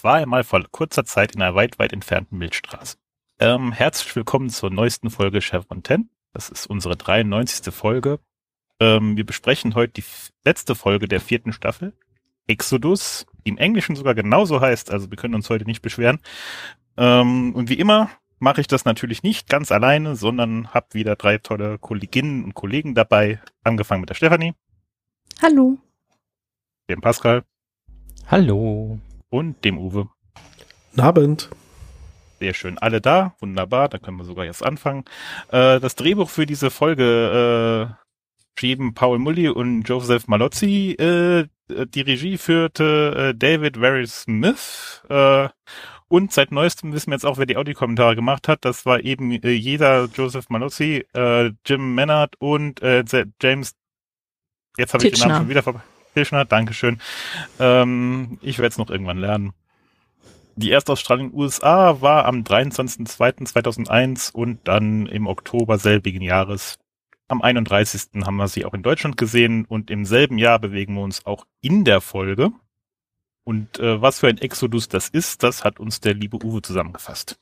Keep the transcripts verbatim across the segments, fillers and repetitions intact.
war einmal vor kurzer Zeit in einer weit, weit entfernten Milchstraße. Ähm, herzlich willkommen zur neuesten Folge Chevron zehn. Das ist unsere dreiundneunzigste Folge. Ähm, wir besprechen heute die f- letzte Folge der vierten Staffel, Exodus, die im Englischen sogar genauso heißt, also wir können uns heute nicht beschweren. Ähm, und wie immer mache ich das natürlich nicht ganz alleine, sondern habe wieder drei tolle Kolleginnen und Kollegen dabei, angefangen mit der Stefanie. Hallo. Dem Pascal. Hallo. Und dem Uwe. Guten Abend. Sehr schön. Alle da. Wunderbar. Da können wir sogar jetzt anfangen. Äh, das Drehbuch für diese Folge äh, schrieben Paul Mully und Joseph Malozzi. Äh, die Regie führte äh, David Warry Smith. Äh, und seit neuestem wissen wir jetzt auch, wer die Audiokommentare gemacht hat. Das war eben äh, jeder Joseph Malozzi, äh, Jim Mannard und äh, James. Jetzt habe ich den Namen schon wieder vorbei. Kirchner, Dankeschön. Ähm, ich werde es noch irgendwann lernen. Die Erstausstrahlung in den U S A war am dreiundzwanzigsten zweiten zweitausendeins und dann im Oktober selbigen Jahres. Am einunddreißigsten haben wir sie auch in Deutschland gesehen und im selben Jahr bewegen wir uns auch in der Folge. Und äh, was für ein Exodus das ist, das hat uns der liebe Uwe zusammengefasst.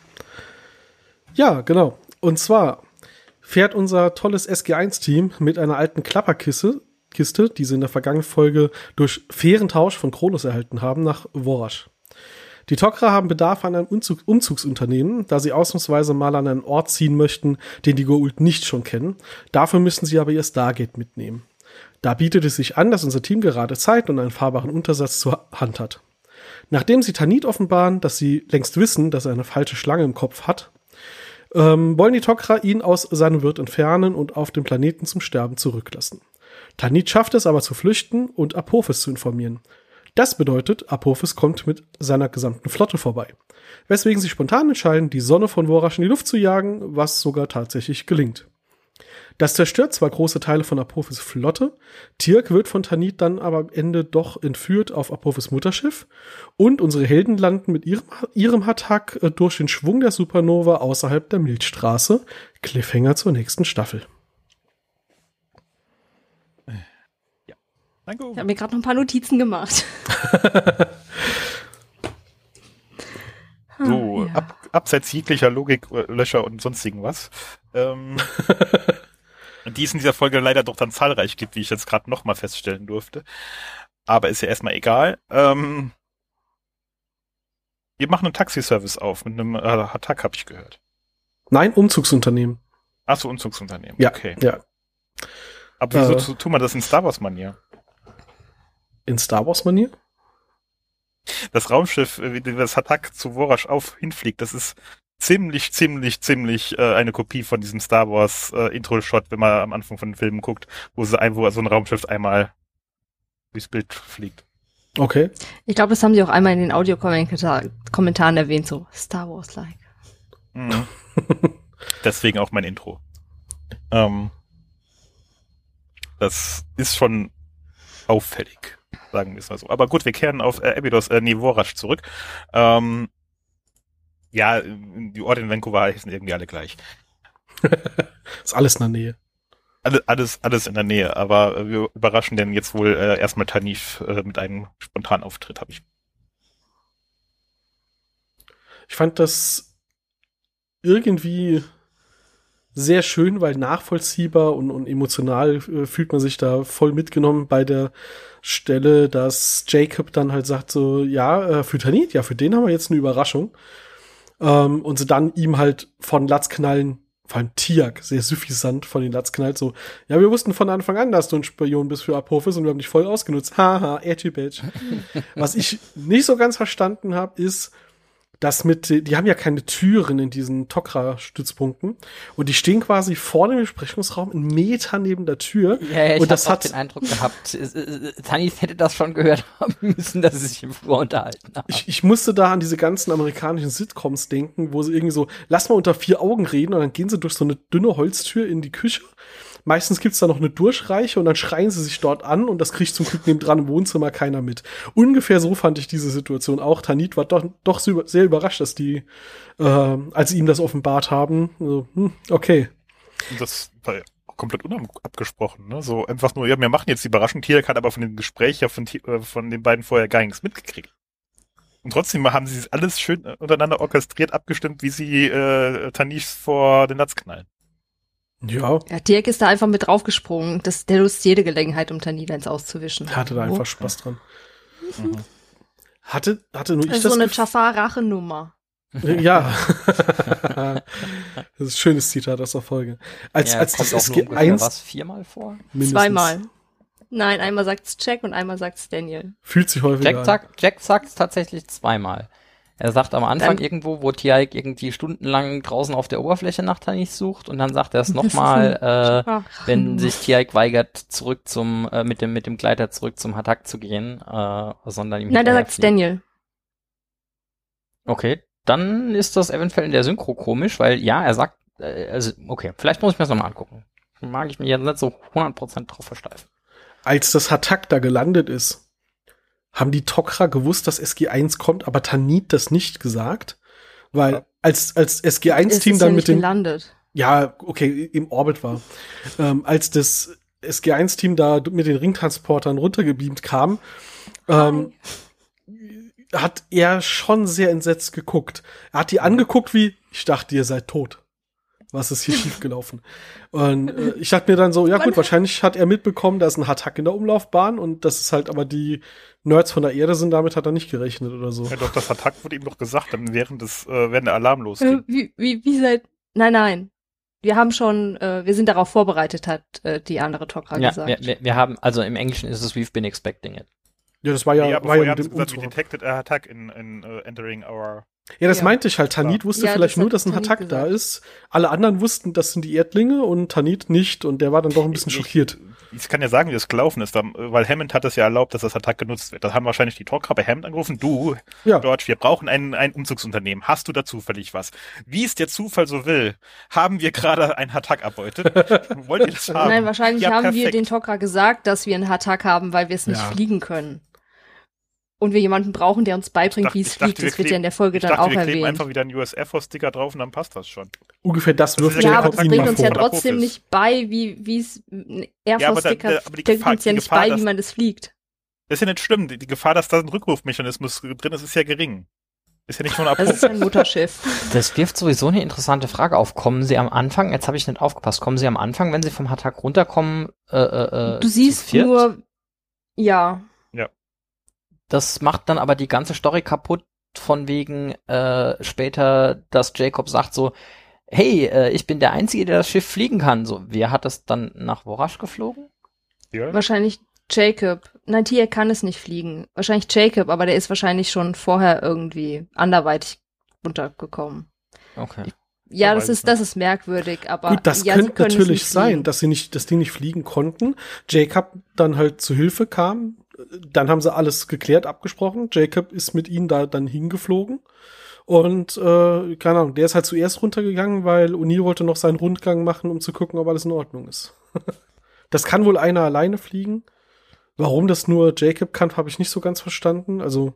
Ja, genau. Und zwar fährt unser tolles S G eins Team mit einer alten Klapperkiste, Kiste, die sie in der vergangenen Folge durch fairen Tausch von Kronos erhalten haben, nach Vorash. Die Tok'ra haben Bedarf an einem Umzug, Umzugsunternehmen, da sie ausnahmsweise mal an einen Ort ziehen möchten, den die Goa'uld nicht schon kennen. Dafür müssen sie aber ihr Stargate mitnehmen. Da bietet es sich an, dass unser Team gerade Zeit und einen fahrbaren Untersatz zur Hand hat. Nachdem sie Tanit offenbaren, dass sie längst wissen, dass er eine falsche Schlange im Kopf hat, ähm, wollen die Tok'ra ihn aus seinem Wirt entfernen und auf dem Planeten zum Sterben zurücklassen. Tanit schafft es aber zu flüchten und Apophis zu informieren. Das bedeutet, Apophis kommt mit seiner gesamten Flotte vorbei. Weswegen sie spontan entscheiden, die Sonne von Vorash in die Luft zu jagen, was sogar tatsächlich gelingt. Das zerstört zwar große Teile von Apophis Flotte, Tirk wird von Tanit dann aber am Ende doch entführt auf Apophis Mutterschiff und unsere Helden landen mit ihrem, ihrem Attack durch den Schwung der Supernova außerhalb der Milchstraße. Cliffhanger zur nächsten Staffel. Danke. Ich habe mir gerade noch ein paar Notizen gemacht. So, ah, ja. ab, abseits jeglicher Logiklöcher und sonstigen was. Ähm, die es in dieser Folge leider doch dann zahlreich gibt, wie ich jetzt gerade nochmal feststellen durfte. Aber ist ja erstmal egal. Ähm, wir machen einen Taxiservice auf mit einem äh, Attack, habe ich gehört. Nein, Umzugsunternehmen. Ach so, Umzugsunternehmen. Ja, okay. ja. Aber wieso Äh, tun wir das in Star Wars-Manier? In Star Wars-Manier? Das Raumschiff, wie das Attack zu Vorash auf hinfliegt, das ist ziemlich, ziemlich, ziemlich äh, eine Kopie von diesem Star Wars äh, Intro-Shot, wenn man am Anfang von den Filmen guckt, wo sie ein, wo so ein Raumschiff einmal durchs Bild fliegt. Okay. Ich glaube, das haben sie auch einmal in den Audiokommentaren erwähnt, so Star Wars-like. Mhm. Deswegen auch mein Intro. Ähm, das ist schon auffällig, sagen wir es mal so. Aber gut, wir kehren auf äh, Abydos, äh, nee, Vorash zurück. Ähm, ja, die Orte in Vancouver heißen irgendwie alle gleich. Ist alles in der Nähe. Alle, alles, alles in der Nähe, aber äh, wir überraschen denn jetzt wohl äh, erstmal Tanith äh, mit einem spontanen Auftritt, habe ich. Ich fand das irgendwie sehr schön, weil nachvollziehbar und, und emotional äh, fühlt man sich da voll mitgenommen bei der Stelle, dass Jacob dann halt sagt so, ja, äh, für Tanit, ja, für den haben wir jetzt eine Überraschung. Ähm, und sie dann ihm halt von Latz knallen, vor allem Tiak, sehr suffisant von den Latz knallt, so, ja, wir wussten von Anfang an, dass du ein Spion bist für Apophis und wir haben dich voll ausgenutzt. Haha, edgy bitch. Was ich nicht so ganz verstanden habe, ist, das mit, die haben ja keine Türen in diesen Tok'ra-Stützpunkten und die stehen quasi vor dem Besprechungsraum einen Meter neben der Tür. Ja, ja, ich und das hab auch hat den Eindruck gehabt, Tanith hätte das schon gehört haben müssen, dass sie sich im Flur unterhalten haben. Ich, ich musste da an diese ganzen amerikanischen Sitcoms denken, wo sie irgendwie so, lass mal unter vier Augen reden und dann gehen sie durch so eine dünne Holztür in die Küche. Meistens gibt's da noch eine Durchreiche und dann schreien sie sich dort an und das kriegt zum Glück nebendran im Wohnzimmer keiner mit. Ungefähr so fand ich diese Situation auch. Tanit war doch, doch sehr überrascht, dass die, äh, als sie ihm das offenbart haben, so, hm, okay. Das war ja komplett unabgesprochen, ne? So einfach nur, ja, wir machen jetzt die Überraschung. Tiak hat aber von dem Gespräch ja von, von den beiden vorher gar nichts mitgekriegt. Und trotzdem haben sie alles schön untereinander orchestriert, abgestimmt, wie sie äh, Tanish vor den Latz knallen. Ja. Ja, Dirk ist da einfach mit draufgesprungen. Das, der nutzt jede Gelegenheit, um Tanida ins Auszuwischen. Er hatte da einfach Spaß dran. Mhm. Hatte, hatte nur ich Das ist das so eine Gef- Jafar-Rache-Nummer. Ja. Das ist ein schönes Zitat aus der Folge. Als, Ja, als kommt das auch nur S G ungefähr eins was, viermal vor? mindestens Zweimal. Nein, einmal sagt's Jack und einmal sagt's Daniel. Fühlt sich häufiger Jack an. sagt, Jack sagt's tatsächlich zweimal. Er sagt am Anfang Dann- irgendwo, wo Tiaik irgendwie stundenlang draußen auf der Oberfläche nach Tanis sucht und dann sagt er es nochmal, äh, wenn sich Tiaik weigert, zurück zum, äh, mit dem, mit dem Gleiter zurück zum Hatak zu gehen, äh, sondern ihm Nein, da hinterher sagt's fliegt. Daniel. Okay, dann ist das eventuell in der Synchro komisch, weil ja, er sagt, äh, also, okay, vielleicht muss ich mir das nochmal angucken. Mag ich mich jetzt nicht so hundert Prozent drauf versteifen. Als das Hatak da gelandet ist, haben die Tok'ra gewusst, dass S G eins kommt, aber Tanit das nicht gesagt, weil als als S G eins Team Es ist dann ja mit nicht dem gelandet. ja okay im Orbit war, ähm, als das S G eins Team da mit den Ringtransportern runtergebeamt kam, ähm, hat er schon sehr entsetzt geguckt. Er hat die angeguckt wie, ich dachte, ihr seid tot. Was ist hier schiefgelaufen? Und äh, ich dachte mir dann so, ja gut, wahrscheinlich hat er mitbekommen, da ist ein Hatak in der Umlaufbahn und das ist halt aber die Nerds von der Erde sind, damit hat er nicht gerechnet oder so. Ja, doch, das Attack wurde ihm doch gesagt, dann während des, äh, während der Alarm Äh, losging. wie, wie, wie seid, nein, nein. Wir haben schon, äh, wir sind darauf vorbereitet, hat äh, die andere Tok'ra Ja, gesagt. wir, wir, wir haben, also im Englischen ist es we've been expecting it. Ja, das war ja, Ja, aber war ja vorher mit haben sie dem gesagt, we Umzug. detected a attack in, in uh, entering our... Ja, das Ja. meinte ich halt. Tanit wusste Ja, vielleicht das nur, hat dass ein Tanit Hatak da gesagt. ist. Alle anderen wussten, das sind die Erdlinge und Tanit nicht und der war dann doch ein bisschen Ich- schockiert. Ich kann ja sagen, wie das gelaufen ist, dann, äh, weil Hammond hat es ja erlaubt, dass das Attack genutzt wird. Das haben wahrscheinlich die Tok'ra bei Hammond angerufen. Du, Ja. George, wir brauchen ein, ein Umzugsunternehmen. Hast du da zufällig was? Wie es der Zufall so will, haben wir gerade ein Attack erbeutet. Wollt ihr das haben? Nein, wahrscheinlich Ja, haben wir perfekt. den Tok'ra gesagt, dass wir einen Hatak haben, weil wir es nicht Ja. fliegen können. Und wir jemanden brauchen, der uns beibringt, dachte- wie ich es dachte, fliegt. wir Das wird ja in der Folge Ich dann dachte, auch wir kleben erwähnt. einfach wieder einen U S Air Force Sticker drauf und dann passt das schon. Ungefähr das wirft ist ja Ja, der aber Kontakt es Jacob bringt mal uns ja vor. Apropos trotzdem ist. nicht bei, wie wie es ein Air Ja, aber Force da- Sticker da- aber die bringt Gefahr- uns ja die nicht Gefahr, bei, dass- wie man das fliegt. Ist ja nicht schlimm. Die, die Gefahr, dass da ein Rückrufmechanismus drin ist, ist ja gering. Ist ja nicht nur ein Das ist Abruf. ein Mutterschiff. Das wirft sowieso eine interessante Frage auf. Kommen Sie am Anfang, jetzt habe ich nicht aufgepasst, kommen Sie am Anfang, wenn Sie vom Hatak runterkommen, äh, äh, Du zu siehst viert? nur, ja, Das macht dann aber die ganze Story kaputt, von wegen äh, später, dass Jacob sagt so, hey, äh, ich bin der Einzige, der das Schiff fliegen kann. So, wer hat das dann nach Vorash geflogen? Ja. wahrscheinlich Jacob. Nein, Tia kann es nicht fliegen. Wahrscheinlich Jacob, aber der ist wahrscheinlich schon vorher irgendwie anderweitig runtergekommen. Okay. Ja, Man das weiß ist, es das ist merkwürdig, aber Gut, das ja, sie könnte können es natürlich nicht sein, fliegen. dass sie nicht, dass die nicht fliegen konnten. Jacob dann halt zu Hilfe kam. Dann haben sie alles geklärt, abgesprochen. Jacob ist mit ihnen da dann hingeflogen. Und, äh, keine Ahnung, der ist halt zuerst runtergegangen, weil O'Neill wollte noch seinen Rundgang machen, um zu gucken, ob alles in Ordnung ist. Das kann wohl einer alleine fliegen. Warum das nur Jacob kann, habe ich nicht so ganz verstanden. Also,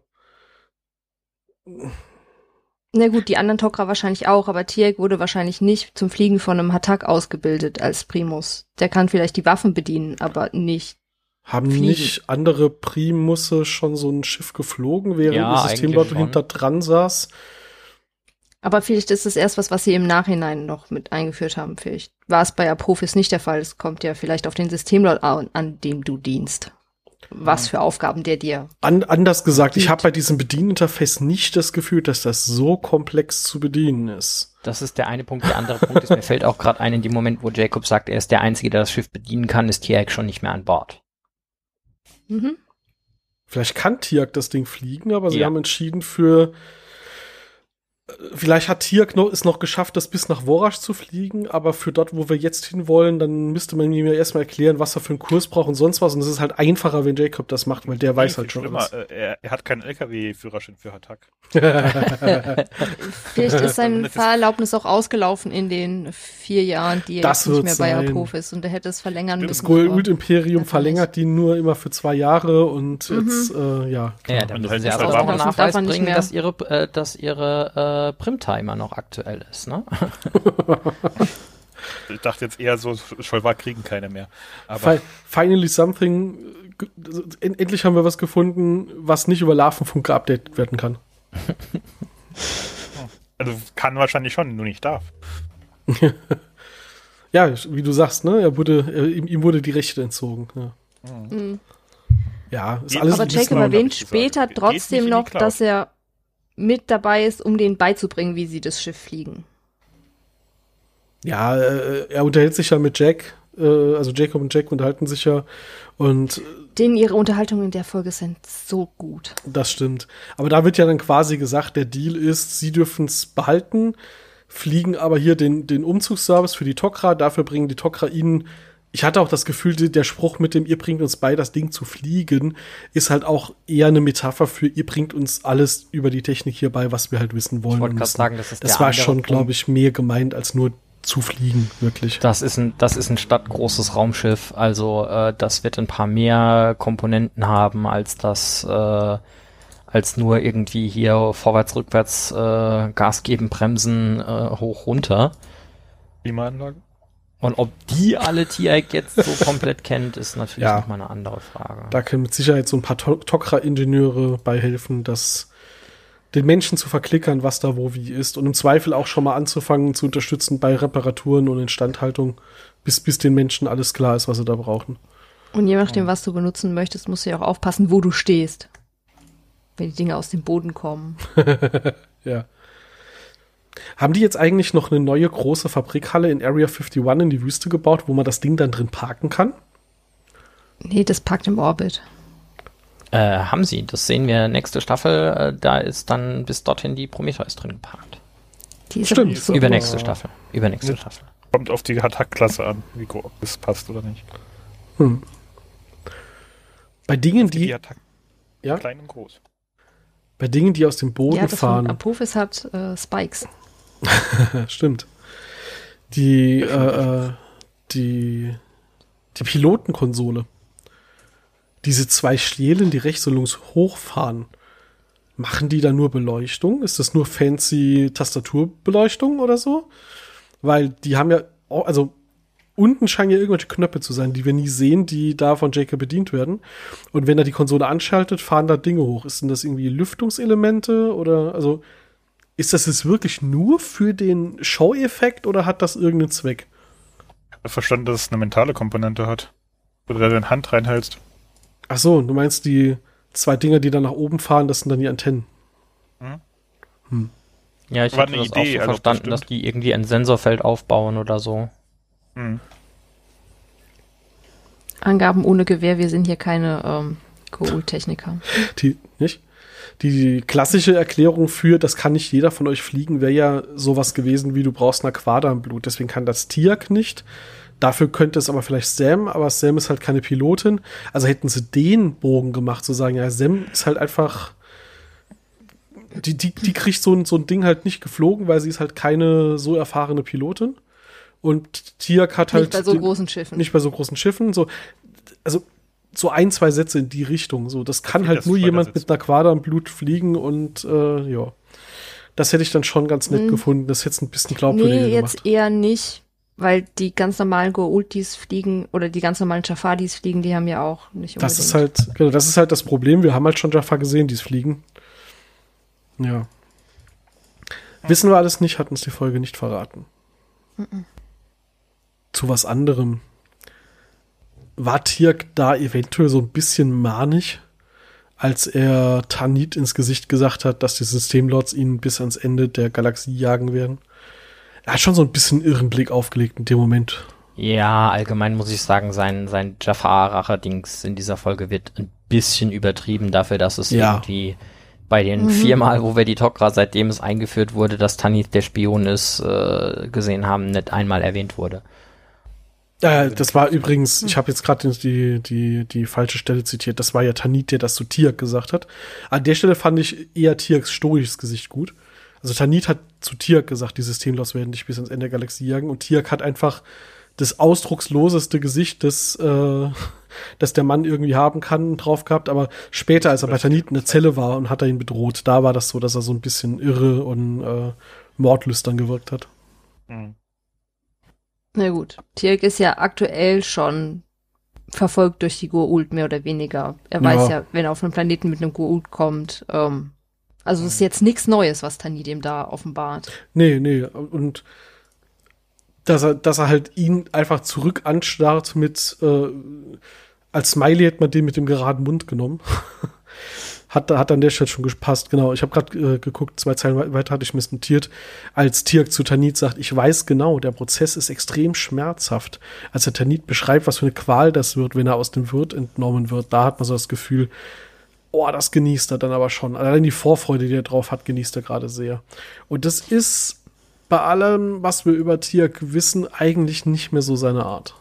Na gut, die anderen Tok'ra wahrscheinlich auch, aber Tiek wurde wahrscheinlich nicht zum Fliegen von einem Hatak ausgebildet als Primus. Der kann vielleicht die Waffen bedienen, aber nicht. haben Fliegen. nicht andere Primusse schon so ein Schiff geflogen, während Ja, ihr eigentlich Systemlord schon. hinter dran saß? Aber vielleicht ist es erst was, was sie im Nachhinein noch mit eingeführt haben. Vielleicht war es bei Apophis nicht der Fall. Es kommt ja vielleicht auf den Systemlord an, an dem du dienst. Was für Aufgaben der dir. An, anders gesagt, ich Gut. habe bei diesem Bedieninterface nicht das Gefühl, dass das so komplex zu bedienen ist. Das ist der eine Punkt. Der andere Punkt ist, mir fällt auch gerade ein, in dem Moment, wo Jacob sagt, er ist der Einzige, der das Schiff bedienen kann, ist Tiak schon nicht mehr an Bord. Mhm. Vielleicht kann Tiak das Ding fliegen, aber sie Ja. haben entschieden für vielleicht hat Tiak noch, es noch geschafft, das bis nach Vorash zu fliegen, aber für dort, wo wir jetzt hinwollen, dann müsste man mir erstmal erklären, was er für einen Kurs braucht und sonst was. Und es ist halt einfacher, wenn Jacob das macht, weil der weiß Viel halt schon schlimmer, was. äh, er, er hat keinen L K W-Führerschein für Hatak. Vielleicht ist sein Das ist- Fahrerlaubnis auch ausgelaufen in den vier Jahren, die er Das jetzt nicht mehr wird bei sein. Apophis und er hätte es verlängern Das müssen. Goa'uld Imperium das verlängert die nur immer für zwei Jahre und Mhm. jetzt, äh, ja. Ja, klar. da Und müssen halt sie nicht aber auch verlaufen einen darf Nachweis er nicht bringen, mehr. dass ihre, äh, dass ihre äh, Primtimer noch aktuell ist, ne? Ich dachte jetzt eher so, Scholvar kriegen keine mehr. Aber Fi- Finally something. äh, g- End- Endlich haben wir was gefunden, was nicht über Larvenfunk geupdatet werden kann. Also kann wahrscheinlich schon, nur nicht darf. Ja, wie du sagst, ne? Er wurde, er, ihm, ihm wurde die Rechte entzogen. Ja, Mhm. ja ist Geht- alles Aber ein bisschen Jacob genau, erwähnt hab ich später gesagt. Geht nicht trotzdem in die noch, Cloud. dass er mit dabei ist, um denen beizubringen, wie sie das Schiff fliegen. Ja, äh, er unterhält sich ja mit Jack, äh, also Jacob und Jack unterhalten sich ja und Denen ihre Unterhaltungen in der Folge sind so gut. das stimmt. Aber da wird ja dann quasi gesagt, der Deal ist, sie dürfen es behalten, fliegen aber hier den, den Umzugsservice für die Tok'ra, dafür bringen die Tok'ra ihnen, ich hatte auch das Gefühl, der Spruch mit dem, ihr bringt uns bei, das Ding zu fliegen, ist halt auch eher eine Metapher für, ihr bringt uns alles über die Technik hier bei, was wir halt wissen wollen. Ich wollte und gerade müssen. sagen, das ist Das der war andere schon, Punkt. glaube ich, mehr gemeint als nur zu fliegen, wirklich. Das ist ein, das ist ein stadtgroßes Raumschiff, also äh, das wird ein paar mehr Komponenten haben als das, äh, als nur irgendwie hier vorwärts, rückwärts äh, Gas geben, bremsen, äh, hoch, runter. Klimaanlage? Und ob die alle T I G jetzt so komplett kennt, ist natürlich Ja. nochmal eine andere Frage. Da können mit Sicherheit so ein paar To- Tok'ra-Ingenieure bei helfen, das den Menschen zu verklickern, was da wo wie ist und im Zweifel auch schon mal anzufangen zu unterstützen bei Reparaturen und Instandhaltung, bis, bis den Menschen alles klar ist, was sie da brauchen. Und je nachdem, was du benutzen möchtest, musst du ja auch aufpassen, wo du stehst. Wenn die Dinge aus dem Boden kommen. Ja. Haben die jetzt eigentlich noch eine neue große Fabrikhalle in Area einundfünfzig in die Wüste gebaut, wo man das Ding dann drin parken kann? Nee, das packt im Orbit. Äh, haben sie, das sehen wir nächste Staffel, äh, da ist dann bis dorthin die Prometheus drin geparkt. Die ist Stimmt. aber nicht so. Übernächste Staffel, übernächste Ja. Staffel. Kommt auf die Attack-Klasse an, wie groß es passt oder nicht. Hm. Bei Dingen, Die die, Attack, ja, klein und groß. bei Dingen, die aus dem Boden Ja, das von fahren. Apophis hat äh, Spikes. Stimmt. Die, äh, äh, die, die Pilotenkonsole. Diese zwei Stelen, die rechts und links hochfahren. Machen die da nur Beleuchtung? Ist das nur fancy Tastaturbeleuchtung oder so? Weil die haben ja, auch, also unten scheinen ja irgendwelche Knöpfe zu sein, die wir nie sehen, die da von Jacob bedient werden. Und wenn er die Konsole anschaltet, fahren da Dinge hoch. Ist denn das irgendwie Lüftungselemente oder, also, ist das jetzt wirklich nur für den Show-Effekt oder hat das irgendeinen Zweck? Ich habe verstanden, dass es eine mentale Komponente hat. Wo du da deine Hand reinhältst. Ach so, du meinst die zwei Dinger, die da nach oben fahren, das sind dann die Antennen. Ja, ich War hatte eine das Idee, auch so also verstanden, bestimmt. dass die irgendwie ein Sensorfeld aufbauen oder so. Hm. Angaben ohne Gewehr, wir sind hier keine ähm, Go-Techniker. Die, nicht? Die klassische Erklärung für, das kann nicht jeder von euch fliegen, wäre ja sowas gewesen wie, du brauchst eine Quader im Blut. Deswegen kann das Tiak nicht. Dafür könnte es aber vielleicht Sam, aber Sam ist halt keine Pilotin. Also hätten sie den Bogen gemacht, zu sagen, ja, Sam ist halt einfach, die, die, die kriegt so ein, so ein Ding halt nicht geflogen, weil sie ist halt keine so erfahrene Pilotin. Und Tiak hat halt Nicht bei so den- großen Schiffen. nicht bei so großen Schiffen, so, also so ein, zwei Sätze in die Richtung. So, das kann fehlt halt das nur jemand Schleudersitz. mit einer Quader im Blut fliegen und äh, ja. Das hätte ich dann schon ganz nett Hm. gefunden. Das hätte es ein bisschen glaubwürdiger Nee, gemacht. jetzt eher nicht, weil die ganz normalen Go-Ultis fliegen oder die ganz normalen Jafadis fliegen, die haben ja auch nicht unbedingt. Das ist halt, genau, das ist halt das Problem. Wir haben halt schon Jaffa gesehen, die es fliegen. Ja. Wissen wir alles nicht, hat uns die Folge nicht verraten. Zu was anderem. War Tirk da eventuell so ein bisschen mahnig, als er Tanit ins Gesicht gesagt hat, dass die Systemlords ihn bis ans Ende der Galaxie jagen werden? Er hat schon so ein bisschen irren Blick aufgelegt in dem Moment. Ja, allgemein muss ich sagen, sein, sein Jafar-Rache-Dings in dieser Folge wird ein bisschen übertrieben dafür, dass es Ja. irgendwie bei den Mhm. viermal, wo wir die Tok'ra, seitdem es eingeführt wurde, dass Tanith der Spion ist, äh, gesehen haben, nicht einmal erwähnt wurde. Äh, das war übrigens, ich habe jetzt gerade die, die, die falsche Stelle zitiert, das war ja Tanit, der das zu Tirk gesagt hat. An der Stelle fand ich eher Tirks stoisches Gesicht gut. Also Tanit hat zu Tirk gesagt, die Systemlos werden dich bis ans Ende der Galaxie jagen, und Tirk hat einfach das ausdrucksloseste Gesicht, das, äh, das der Mann irgendwie haben kann, drauf gehabt, aber später, als er bei Tanit in der Zelle war und hat er ihn bedroht, da war das so, dass er so ein bisschen irre und äh, mordlüstern gewirkt hat. Hm. Na gut, Tirk ist ja aktuell schon verfolgt durch die Goa'uld mehr oder weniger. Er Ja. weiß ja, wenn er auf einen Planeten mit einem Goa'uld kommt, ähm, Also es ist jetzt nichts Neues, was Tanit ihm da offenbart. Nee, nee. Und dass er, dass er halt ihn einfach zurück anstarrt mit, äh, als Smiley hätte man den mit dem geraden Mund genommen. hat, hat an der Stelle schon gepasst. Genau, ich habe gerade äh, geguckt, zwei Zeilen weiter hatte ich mir notiert, als Tiak zu Tanit sagt, ich weiß genau, der Prozess ist extrem schmerzhaft. Als der Tanit beschreibt, was für eine Qual das wird, wenn er aus dem Wirt entnommen wird, da hat man so das Gefühl, oh, das genießt er dann aber schon. Allein die Vorfreude, die er drauf hat, genießt er gerade sehr. Und das ist bei allem, was wir über Tiak wissen, eigentlich nicht mehr so seine Art.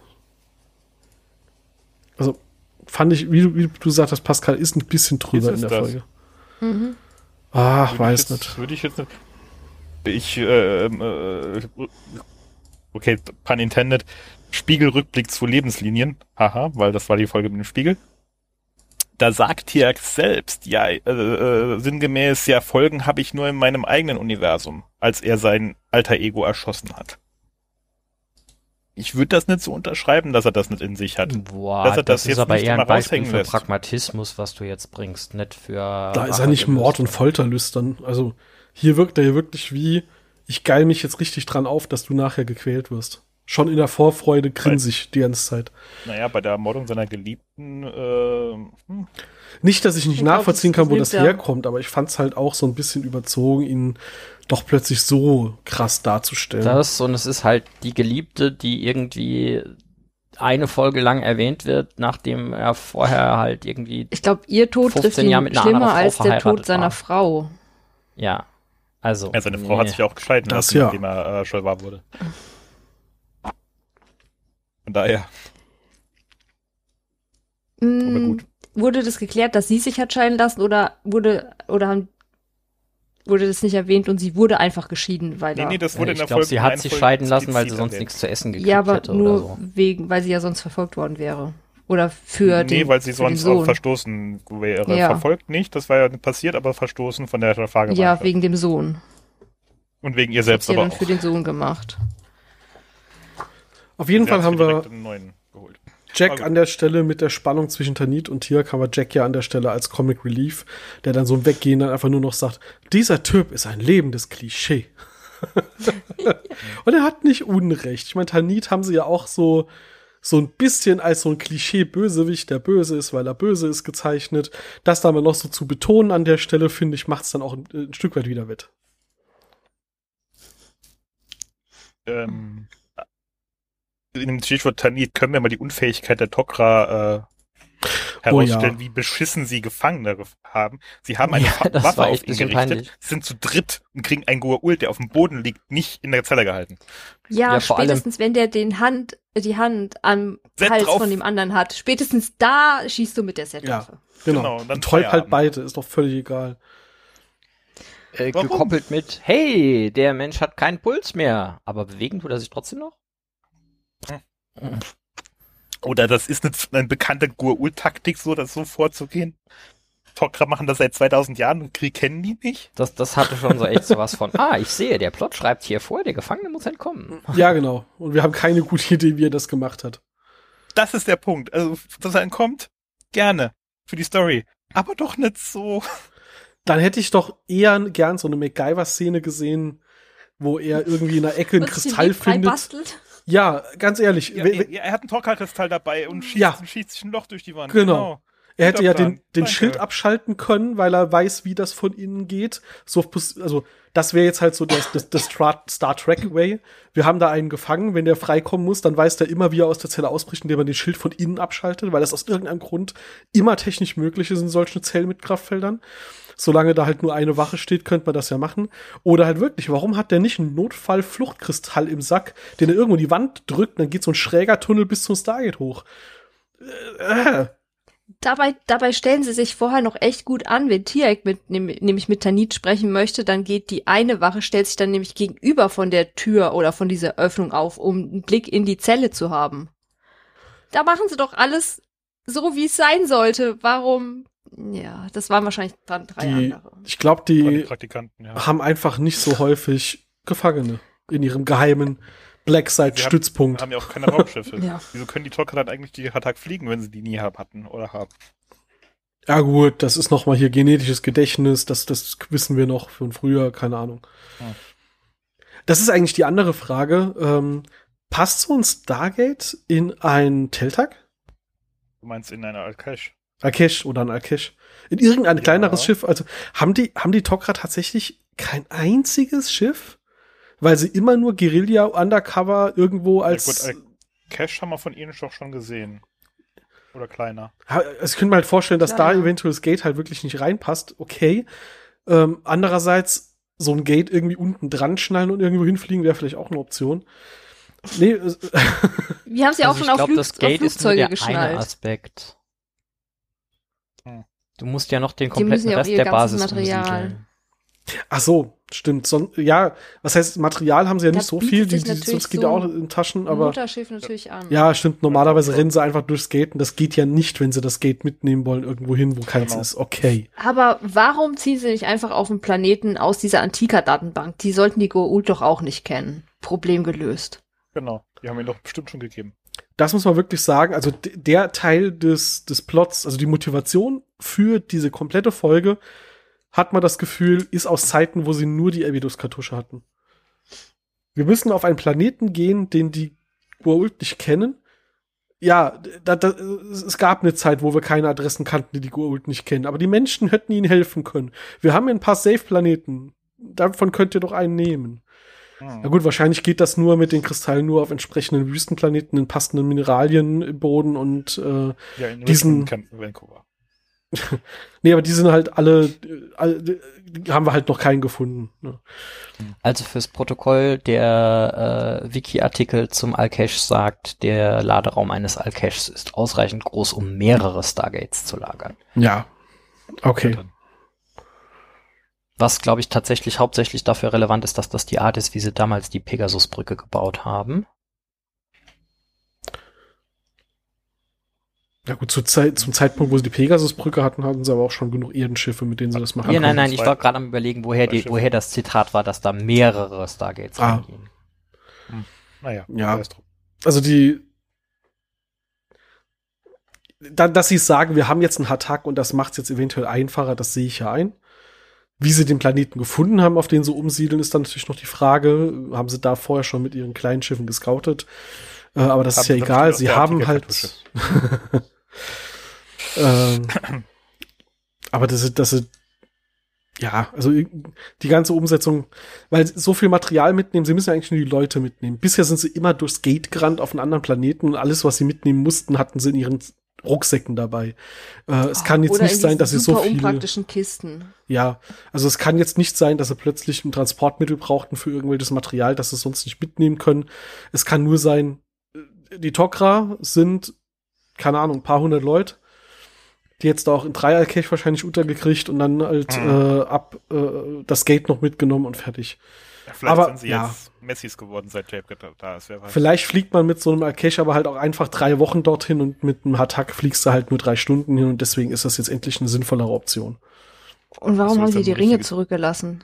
Also fand ich, wie du, wie du gesagt hast, Pascal, ist ein bisschen drüber in der das? Folge. Mhm. Ach, würde weiß jetzt, nicht. Würde ich jetzt nicht. Ich, äh, äh, okay, pun intended, Spiegelrückblick zu Lebenslinien. Haha, weil das war die Folge mit dem Spiegel. Da sagt Tiak selbst, ja, äh, äh, sinngemäß, ja, Folgen habe ich nur in meinem eigenen Universum, als er sein alter Ego erschossen hat. Ich würde das nicht so unterschreiben, dass er das nicht in sich hat. Boah, dass er das, das ist jetzt aber nicht eher immer ein Beispiel raushängen für lässt. Pragmatismus, was du jetzt bringst, nicht für... Da ist er nicht Mord und Folterlüstern. Also hier wirkt er hier wirklich wie, ich geil mich jetzt richtig dran auf, dass du nachher gequält wirst. Schon in der Vorfreude grinsig die ganze Zeit. Naja, bei der Ermordung seiner Geliebten, äh, hm. Nicht, dass ich nicht ich nachvollziehen glaub, kann, wo das ja. herkommt, aber ich fand's halt auch so ein bisschen überzogen, ihn doch plötzlich so krass darzustellen. Das, und es ist halt die Geliebte, die irgendwie eine Folge lang erwähnt wird, nachdem er vorher halt irgendwie Ich glaube, ihr Tod trifft fünfzehn ihn Jahre mit einer schlimmer anderen Frau als der verheiratet Tod seiner war. Frau. Ja, also. Ja, seine Frau nee. hat sich ja auch gescheiden Das lassen, ja. nachdem er äh, schon wahr wurde. Von daher, Mm, aber gut. Wurde das geklärt, dass sie sich hat scheiden lassen oder wurde oder haben, wurde das nicht erwähnt und sie wurde einfach geschieden, weil Nee, da, nee, das wurde in ich der glaube, Folge sie in hat einer sich Folge scheiden lassen, weil sie explizit sonst erwähnt. nichts zu essen gekriegt ja, aber hätte nur oder so. wegen, weil sie ja sonst verfolgt worden wäre oder für Nee, den weil sie für den sonst auch Sohn. verstoßen wäre. Ja. Verfolgt nicht, das war ja passiert, aber verstoßen von der Frage. Ja, wegen dem Sohn. Und wegen ihr Das hat selbst sie ja aber dann auch. für den Sohn gemacht. Auf jeden Sie Fall hat haben sich wir direkt einen neuen geholt. Jack Okay. an der Stelle mit der Spannung zwischen Tanit und Tiak, haben wir Jack ja an der Stelle als Comic Relief, der dann so im Weggehen dann einfach nur noch sagt, dieser Typ ist ein lebendes Klischee. Und er hat nicht Unrecht. Ich meine, Tanit haben sie ja auch so so ein bisschen als so ein Klischee-Bösewicht, der böse ist, weil er böse ist, gezeichnet. Das da mal noch so zu betonen an der Stelle, finde ich, macht es dann auch ein, ein Stück weit wieder wett. Ähm, in dem Stichwort Tanit können wir mal die Unfähigkeit der Tok'ra äh, herausstellen, Oh ja. wie beschissen sie Gefangene haben. Sie haben eine Ja, Wa- das Waffe war auf echt ihn bisschen gerichtet, peinlich. sind zu dritt und kriegen einen Goa'uld, der auf dem Boden liegt, nicht in der Zelle gehalten. Ja, Ja, vor spätestens wenn der den Hand, die Hand am Set Hals drauf. von dem anderen hat, spätestens da schießt du mit der Setwaffe. Genau. Genau, und dann und Teub halt Feierabend. beide, ist doch völlig egal. Äh, Warum? gekoppelt mit, hey, der Mensch hat keinen Puls mehr. Aber bewegen tut er sich trotzdem noch? Oder das ist eine, eine bekannte Goa'uld-Taktik, so das so vorzugehen. Tok'ra machen das seit zweitausend Jahren und Krieg kennen die nicht. Das, das hatte schon so echt sowas von, ah, ich sehe, der Plot schreibt hier vor, der Gefangene muss entkommen. Ja, genau. Und wir haben keine gute Idee, wie er das gemacht hat. Das ist der Punkt. Also, dass er entkommt, gerne. Für die Story. Aber doch nicht so. Dann hätte ich doch eher gern so eine MacGyver-Szene gesehen, wo er irgendwie in der Ecke einen Und sich den Kristall Weg frei findet. bastelt. Ja, ganz ehrlich. Ja, we- er, er hat einen Tok'ra-Kristall dabei und schießt, Ja. schießt sich ein Loch durch die Wand. Genau. Er hätte ja Guter den, Plan. den Danke. Schild abschalten können, weil er weiß, wie das von innen geht. So, also, das wäre jetzt halt so das, das, das Star, Star Trek Way. Wir haben da einen gefangen. Wenn der freikommen muss, dann weiß der immer, wie er aus der Zelle ausbricht, indem er den Schild von innen abschaltet, weil das aus irgendeinem Grund immer technisch möglich ist in solchen Zellen mit Kraftfeldern. Solange da halt nur eine Wache steht, könnte man das ja machen. Oder halt wirklich, warum hat der nicht einen Notfall-Fluchtkristall im Sack, den er irgendwo in die Wand drückt, dann geht so ein schräger Tunnel bis zum Stargate hoch. Äh, äh. Dabei, dabei stellen sie sich vorher noch echt gut an, wenn Tiak mit, nehm- nämlich mit Tanit sprechen möchte, dann geht die eine Wache, stellt sich dann nämlich gegenüber von der Tür oder von dieser Öffnung auf, um einen Blick in die Zelle zu haben. Da machen sie doch alles so, wie es sein sollte. Warum? Ja, das waren wahrscheinlich dann drei Die, andere. ich glaube, Die die Praktikanten, ja. haben einfach nicht so häufig Gefangene in ihrem geheimen Sie Blackside-Stützpunkt. haben ja auch keine Raumschiffe. Ja. Wieso können die Tok'ra dann eigentlich die Hatak fliegen, wenn sie die nie hab- hatten oder haben? Ja gut, das ist nochmal hier genetisches Gedächtnis, das, das wissen wir noch von früher, keine Ahnung. Hm. Das ist eigentlich die andere Frage. Ähm, passt so ein Stargate in ein Teltag? Du meinst in einer Alkesh? Alkesh oder ein Alkesh. In irgendein Ja. kleineres Schiff. Also haben die, haben die Tok'ra tatsächlich kein einziges Schiff? Weil sie immer nur Guerilla Undercover irgendwo als... Ja, gut, Alkesh haben wir von ihnen doch schon gesehen. Oder kleiner. Also ich könnte mir halt vorstellen, dass Klar, da ja. eventuell das Gate halt wirklich nicht reinpasst. Okay. Ähm, andererseits, so ein Gate irgendwie unten dran schnallen und irgendwo hinfliegen wäre vielleicht auch eine Option. Nee, äh, Wir haben sie auch Also schon ich auf, glaube, Flug das auf Gate ist nur Flugzeuge der eine geschnallt. Aspekt. Hm. Du musst ja noch den Die müssen kompletten ja auch Rest ihr der ganzes Basis Material. umsiedeln. ach so, stimmt. Son ja, was heißt, Material haben sie ja Da nicht so bietet viel, die, sich die, natürlich sonst geht so ja auch ein in Taschen, aber Mutterschiff natürlich an. ja, stimmt. Normalerweise Ja, rennen sie einfach durchs Gate und das geht ja nicht, wenn sie das Gate mitnehmen wollen, irgendwo hin, wo keins Genau. ist. Okay. Aber warum ziehen sie nicht einfach auf den Planeten aus dieser Antika-Datenbank? Die sollten die Goa'uld doch auch nicht kennen. Problem gelöst. Genau. Die haben ihn doch bestimmt schon gegeben. Das muss man wirklich sagen. Also d- der Teil des, des Plots, also die Motivation für diese komplette Folge, hat man das Gefühl, ist aus Zeiten, wo sie nur die Abydos-Kartusche hatten. Wir müssen auf einen Planeten gehen, den die Goa'uld nicht kennen. Ja, da, da, es gab eine Zeit, wo wir keine Adressen kannten, die die Goa'uld nicht kennen. Aber die Menschen hätten ihnen helfen können. Wir haben ein paar Safe-Planeten. Davon könnt ihr doch einen nehmen. Hm. Na gut, wahrscheinlich geht das nur mit den Kristallen nur auf entsprechenden Wüstenplaneten, in passenden Mineralien im Boden und äh, Ja, in diesen- Richmond, Vancouver. nee, aber die sind halt alle, äh, alle die haben wir halt noch keinen gefunden. Ne? Also fürs Protokoll, der äh, Wiki-Artikel zum Alkesh sagt, der Laderaum eines Alkeshs ist ausreichend groß, um mehrere Stargates zu lagern. Ja. Okay. Dann. Was, glaube ich, tatsächlich hauptsächlich dafür relevant ist, dass das die Art ist, wie sie damals die Pegasus-Brücke gebaut haben. Ja gut, zur Zeit, zum Zeitpunkt, wo sie die Pegasus-Brücke hatten, hatten sie aber auch schon genug Erdenschiffe, mit denen sie das machen Ja, nein, konnten. nein, ich zwei- war gerade am überlegen, woher, zwei die, Schiffe. woher das Zitat war, dass da mehrere Stargates Ah. reingehen. Naja, Ja. sei es drum. Also die da, dass sie es sagen, wir haben jetzt einen Hatak und das macht es jetzt eventuell einfacher, das sehe ich ja ein. Wie sie den Planeten gefunden haben, auf den sie umsiedeln, ist dann natürlich noch die Frage. Haben sie da vorher schon mit ihren kleinen Schiffen gescoutet? Äh, aber das Haben ist ja sie egal. bestimmt Sie aus der haben halt. Antika-Kartusche. ähm, aber das ist, das ist, ja, also die ganze Umsetzung, weil so viel Material mitnehmen, sie müssen ja eigentlich nur die Leute mitnehmen. Bisher sind sie immer durchs Gate gerannt auf einen anderen Planeten und alles, was sie mitnehmen mussten, hatten sie in ihren Rucksäcken dabei. Äh, es kann jetzt Oder nicht in sein, diesen dass sie so super viele. unpraktischen Kisten. Ja, also es kann jetzt nicht sein, dass sie plötzlich ein Transportmittel brauchten für irgendwelches Material, das sie sonst nicht mitnehmen können. Es kann nur sein, die Tok'ra sind, keine Ahnung, ein paar hundert Leute, die jetzt auch in Dreier-Cache wahrscheinlich untergekriegt und dann halt Mhm. äh, ab äh, das Gate noch mitgenommen und fertig. Ja, vielleicht Aber, sind sie ja. jetzt Messis geworden, seit Jape da ist. Wer weiß. Vielleicht fliegt man mit so einem Alkesh aber halt auch einfach drei Wochen dorthin und mit einem Hatak fliegst du halt nur drei Stunden hin und deswegen ist das jetzt endlich eine sinnvollere Option. Und warum So haben ist sie dann die ein Ringe richtiges- zurückgelassen?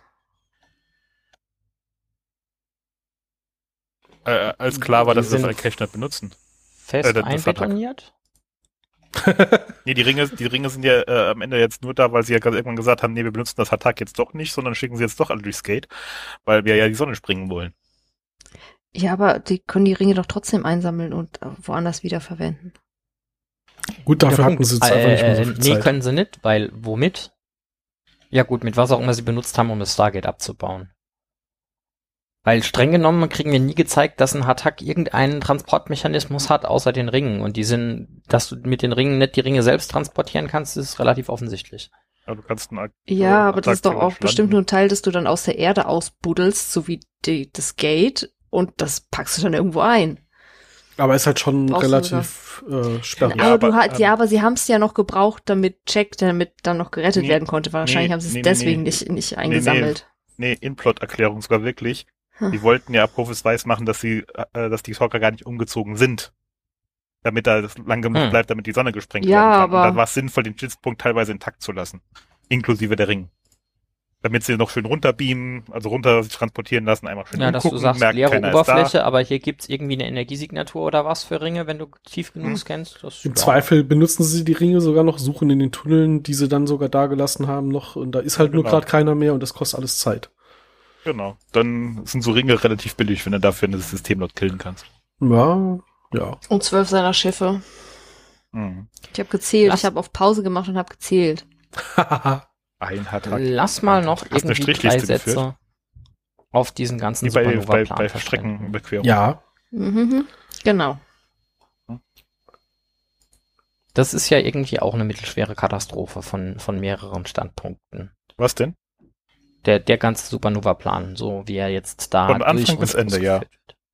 Äh, als klar war, Die dass sie das sind- Alkesh nicht benutzen. Fest Äh, das- das hat er- einbetoniert? Nee, die Ringe, die Ringe sind ja äh, am Ende jetzt nur da, weil sie ja ganz- irgendwann gesagt haben, nee, wir benutzen das Hatak jetzt doch nicht, sondern schicken sie jetzt doch alle durchs Gate, weil wir ja die Sonne springen wollen. Ja, aber die können die Ringe doch trotzdem einsammeln und äh, woanders wiederverwenden. Gut, dafür Ja, hatten Punkt. sie jetzt einfach nicht mehr so Äh, viel nee, Zeit. können sie nicht, weil womit? Ja gut, mit was auch immer sie benutzt haben, um das Stargate abzubauen. Weil streng genommen kriegen wir nie gezeigt, dass ein Hatak irgendeinen Transportmechanismus hat, außer den Ringen. Und die sind, dass du mit den Ringen nicht die Ringe selbst transportieren kannst, ist relativ offensichtlich. Aber du kannst einen Ak- Ja, äh, aber das ist doch auch theoretisch bestimmt nur landen. ein Teil, das du dann aus der Erde ausbuddelst, so wie die, das Gate, und das packst du dann irgendwo ein. Aber ist halt schon Brauchst du relativ äh, sperrig. Ja, aber, aber, du halt, ähm, ja, aber sie haben es ja noch gebraucht, damit Jack damit dann noch gerettet Nee, werden konnte. Wahrscheinlich nee, haben sie es nee, nee, deswegen nee. nicht, nicht eingesammelt. Nee, In-Plot-Erklärung sogar wirklich. Hm. Die wollten ja Profis weiß machen, dass sie, äh, dass die Talker gar nicht umgezogen sind. Damit da das lang genug Hm. bleibt, damit die Sonne gesprengt Ja, werden kann. aber- Und dann war es sinnvoll, den Stützpunkt teilweise intakt zu lassen. Inklusive der Ring. damit sie noch schön runterbeamen, also runter sich transportieren lassen, einmal schön Ja, dass du umgucken, sagst, merkt, leere keiner ist Oberfläche, da. aber hier gibt's irgendwie eine Energiesignatur oder was für Ringe, wenn du tief genug Hm. scannst. Das, Im ja. Zweifel benutzen sie die Ringe sogar noch, suchen in den Tunneln, die sie dann sogar da gelassen haben noch. Und da ist halt Ja, nur genau. gerade keiner mehr und das kostet alles Zeit. Genau. Dann sind so Ringe relativ billig, wenn du dafür ein System dort killen kannst. Ja, ja. Und zwölf seiner Schiffe. Mhm. Ich habe gezählt. Lass- Ich habe auf Pause gemacht und habe gezählt. Ein hat Lass mal noch Hast du eine irgendwie drei Strichliste Sätze geführt? auf diesen ganzen Wie bei, bei, Supernova-Plan bei verschwenden. Streckenüberquerung. ja. Mhm. Genau. Das ist ja irgendwie auch eine mittelschwere Katastrophe von, von mehreren Standpunkten. Was denn? Der, der ganze Supernova-Plan, so wie er jetzt da Von Anfang durch bis und Ende, ja. ausgeführt wird.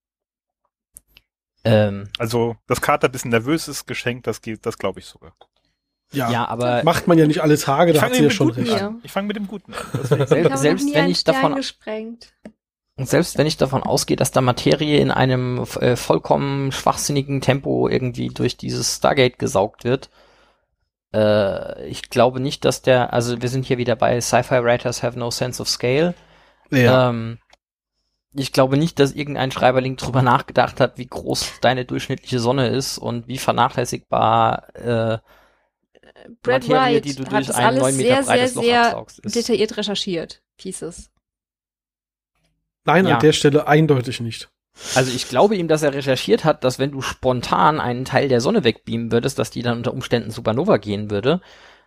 Ähm, Also, dass Carter ein bisschen nervös ist, geschenkt, das geht, das glaube ich sogar. Ja. ja, aber Macht man ja nicht alle Tage, da Ich hat fange sie ja mit schon Guten recht. Ja. an. Ich fange mit dem Guten an. Deswegen. Sel- Ich habe selbst noch nie wenn einen ich Stern davon gesprengt. Und selbst wenn ich davon ausgehe, dass da Materie in einem äh, vollkommen schwachsinnigen Tempo irgendwie durch dieses Stargate gesaugt wird, äh, ich glaube nicht, dass der, also wir sind hier wieder bei Sci-Fi Writers have no sense of scale. Ja. Ähm, ich glaube nicht, dass irgendein Schreiberling drüber nachgedacht hat, wie groß deine durchschnittliche Sonne ist und wie vernachlässigbar äh, Brad Materie, Wright die du hat durch das ein alles neun Meter sehr, sehr, breites Loch sehr absaugst, ist. detailliert recherchiert. Pieces. Nein, ja. an der Stelle eindeutig nicht. Also ich glaube ihm, dass er recherchiert hat, dass wenn du spontan einen Teil der Sonne wegbeamen würdest, dass die dann unter Umständen Supernova gehen würde.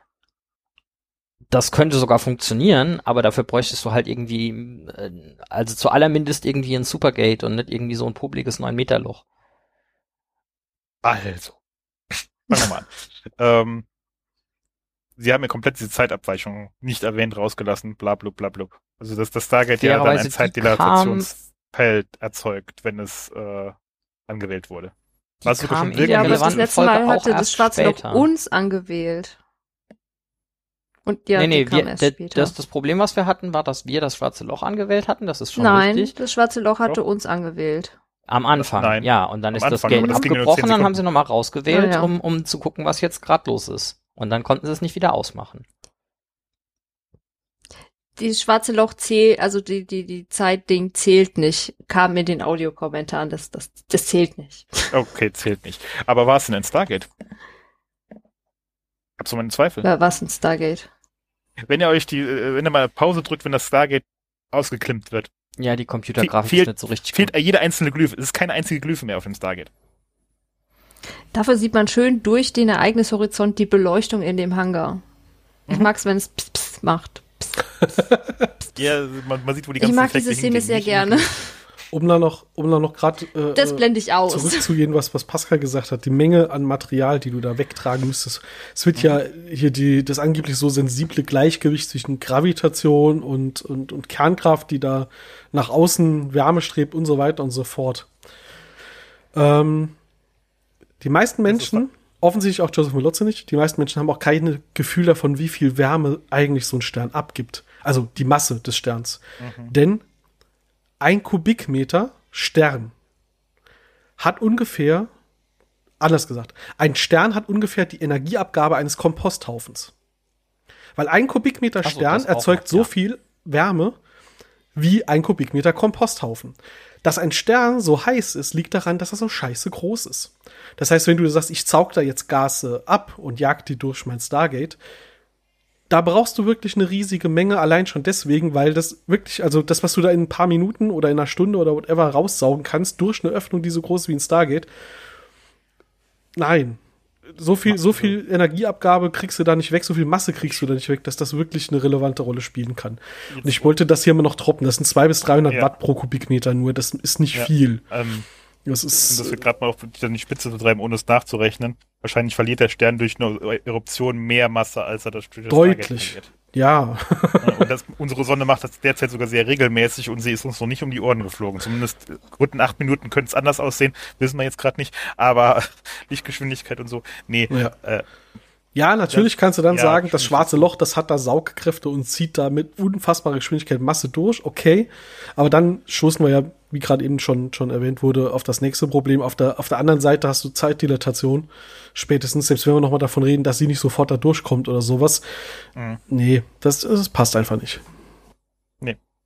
Das könnte sogar funktionieren, aber dafür bräuchtest du halt irgendwie, äh, also zu allermindest irgendwie ein Supergate und nicht irgendwie so ein publikes neun Meter Loch. Also. Fangen wir mal an. ähm, Sie haben ja komplett diese Zeitabweichung nicht erwähnt, rausgelassen, bla bla bla bla. Also dass das Stargate ja dann Fairerweise, ein die Zeitdilatationsfeld erzeugt, wenn es äh, angewählt wurde. Die Was sogar kam schon in der Ja, aber das relevanten letzte Folge Mal auch hatte das erst Schwarze Loch später. uns angewählt. Und ja, nee, nee, die kam wir, erst d- später. das, das Problem, was wir hatten, war, dass wir das Schwarze Loch angewählt hatten. Das ist schon Nein, richtig. das Schwarze Loch hatte Doch. uns angewählt. Am Anfang, Nein. ja. Und dann Am ist Anfang, das aber Gate das ging nur abgebrochen, zehn dann haben Sekunden. sie nochmal rausgewählt, Ja, ja. Um, um zu gucken, was jetzt gerade los ist. Und dann konnten sie es nicht wieder ausmachen. Die Schwarze Loch zählt, also die, die, die Zeitding zählt nicht. Kam in den Audiokommentaren, das, das, das zählt nicht. Okay, zählt nicht. Aber war es denn ein Stargate? Hab's so meine Zweifel. War was ein Stargate? Wenn ihr euch die, äh, wenn ihr mal Pause drückt, wenn das Stargate ausgeklimmt wird, Ja, die Computergrafik Fe- ist nicht so richtig fehlt gut. jede einzelne Glyphe. Es ist keine einzige Glyphe mehr auf dem Stargate. Dafür sieht man schön durch den Ereignishorizont die Beleuchtung in dem Hangar. Ich Mhm. mag's, wenn es pss, pss macht. Pss. Ja, man, man sieht, wo die Ich ganzen mag Effekte diese Szene hingehen. sehr Nicht gerne. Um da noch, um da noch gerade äh, Das blende ich aus. zurückzugehen, was, was Pascal gesagt hat, die Menge an Material, die du da wegtragen müsstest. Es wird ja hier die, das angeblich so sensible Gleichgewicht zwischen Gravitation und, und, und Kernkraft, die da nach außen Wärme strebt und so weiter und so fort. Ähm, die meisten Menschen, offensichtlich auch Joseph Malozzi nicht, die meisten Menschen haben auch kein Gefühl davon, wie viel Wärme eigentlich so ein Stern abgibt. Also die Masse des Sterns. Mhm. Denn ein Kubikmeter Stern hat ungefähr, anders gesagt, ein Stern hat ungefähr die Energieabgabe eines Komposthaufens. Weil ein Kubikmeter Ach so, Stern das auch erzeugt noch, so ja. viel Wärme wie ein Kubikmeter Komposthaufen. Dass ein Stern so heiß ist, liegt daran, dass er so scheiße groß ist. Das heißt, wenn du sagst, ich saug da jetzt Gase ab und jag die durch mein Stargate, da brauchst du wirklich eine riesige Menge, allein schon deswegen, weil das wirklich, also das, was du da in ein paar Minuten oder in einer Stunde oder whatever raussaugen kannst, durch eine Öffnung, die so groß ist wie ein Stargate, nein. So viel, so viel Energieabgabe kriegst du da nicht weg, so viel Masse kriegst du da nicht weg, dass das wirklich eine relevante Rolle spielen kann. Und ich wollte das hier mal noch droppen, das sind zweihundert bis dreihundert Ja. Watt pro Kubikmeter nur, das ist nicht Ja. viel. Ähm, Das um ist, das wir gerade mal auf die Spitze zu treiben, ohne es nachzurechnen. Wahrscheinlich verliert der Stern durch eine Eruption mehr Masse, als er das durch das Deutlich. Stargate verliert. ja. Ja, und das, unsere Sonne macht das derzeit sogar sehr regelmäßig und sie ist uns noch nicht um die Ohren geflogen. Zumindest rund in acht Minuten könnte es anders aussehen, wissen wir jetzt gerade nicht. Aber Lichtgeschwindigkeit und so, nee. Ja. Äh, Ja, natürlich kannst du dann Ja, sagen, das stimmt. schwarze Loch, das hat da Saugkräfte und zieht da mit unfassbarer Geschwindigkeit Masse durch, okay. Aber dann stoßen wir ja, wie gerade eben schon, schon erwähnt wurde, auf das nächste Problem. Auf der, auf der anderen Seite hast du Zeitdilatation. Spätestens, selbst wenn wir nochmal davon reden, dass sie nicht sofort da durchkommt oder sowas. Mhm. Nee, das, das passt einfach nicht.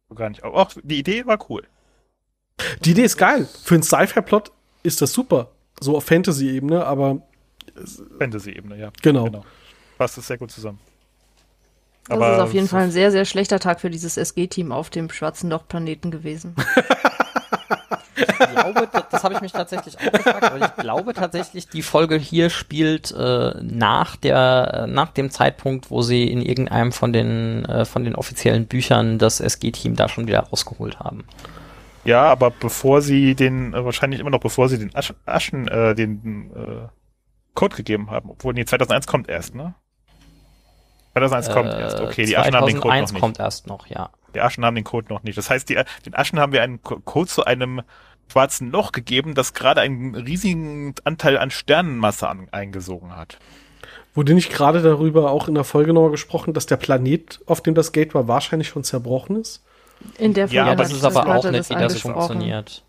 Gar nicht. Auch die Idee war cool. Die Idee ist geil. Für einen Sci-Fi-Plot ist das super. So auf Fantasy-Ebene, aber Fantasy-Ebene, ja. Genau. genau. Passt es sehr gut zusammen. Das Aber ist auf jeden so Fall ein sehr, sehr schlechter Tag für dieses S G-Team auf dem schwarzen Loch-Planeten gewesen. Ich glaube, das, das habe ich mich tatsächlich auch gefragt, aber ich glaube tatsächlich, die Folge hier spielt äh, nach der nach dem Zeitpunkt, wo sie in irgendeinem von den äh, von den offiziellen Büchern das S G-Team da schon wieder rausgeholt haben. Ja, aber bevor sie den, äh, wahrscheinlich immer noch bevor sie den Asch, Aschen, äh, den äh, Code gegeben haben. Obwohl, nee, zweitausendeins kommt erst, ne? zweitausendeins kommt Äh, erst. Okay, die Aschen haben den Code noch nicht. kommt erst noch, ja. Die Aschen haben den Code noch nicht. Das heißt, die, den Aschen haben wir einen Co- Code zu einem schwarzen Loch gegeben, das gerade einen riesigen Anteil an Sternenmasse an, eingesogen hat. wurde nicht gerade darüber auch in der Folge nochmal gesprochen, dass der Planet, auf dem das Gate war, wahrscheinlich schon zerbrochen ist? In der Ja, Folge aber das das ist aber auch hatte nicht, wie das angesprochen. funktioniert.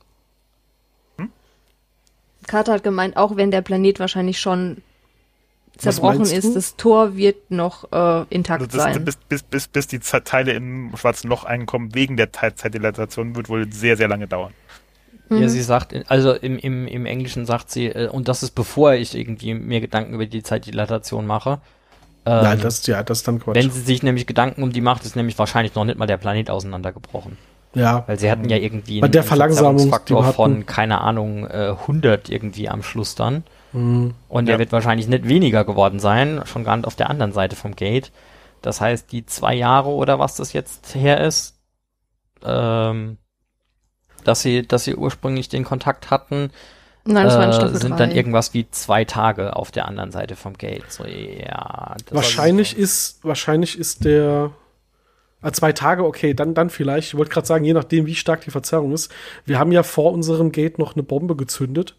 Carter hat gemeint, auch wenn der Planet wahrscheinlich schon zerbrochen meinst du? ist, das Tor wird noch äh, intakt Also das, sein. bis, bis, bis, bis die Z- Teile im schwarzen Loch einkommen, wegen der Te- Zeitdilatation, wird wohl sehr, sehr lange dauern. Mhm. Ja, sie sagt, also im, im, im Englischen sagt sie, äh, und das ist bevor ich irgendwie mir Gedanken über die Zeitdilatation mache. Ähm, Nein, das, ja, das ist dann Quatsch. Wenn sie sich nämlich Gedanken um die macht, ist nämlich wahrscheinlich noch nicht mal der Planet auseinandergebrochen. ja, Weil sie hatten ja irgendwie Bei der Verlangsamung, die wir Verzerrungsfaktor hatten. von, keine Ahnung, äh, hundert irgendwie am Schluss dann. mhm. Und der Ja. wird wahrscheinlich nicht weniger geworden sein, schon gar nicht auf der anderen Seite vom Gate. Das heißt, die zwei Jahre oder was das jetzt her ist, ähm, dass sie, dass sie ursprünglich den Kontakt hatten, Nein, das war in äh, Staffel sind drei. dann irgendwas wie zwei Tage auf der anderen Seite vom Gate. So, ja. das- wahrscheinlich ist, wahrscheinlich ist der ah, zwei Tage, okay, dann, dann vielleicht. Ich wollte gerade sagen, je nachdem, wie stark die Verzerrung ist. Wir haben ja vor unserem Gate noch eine Bombe gezündet.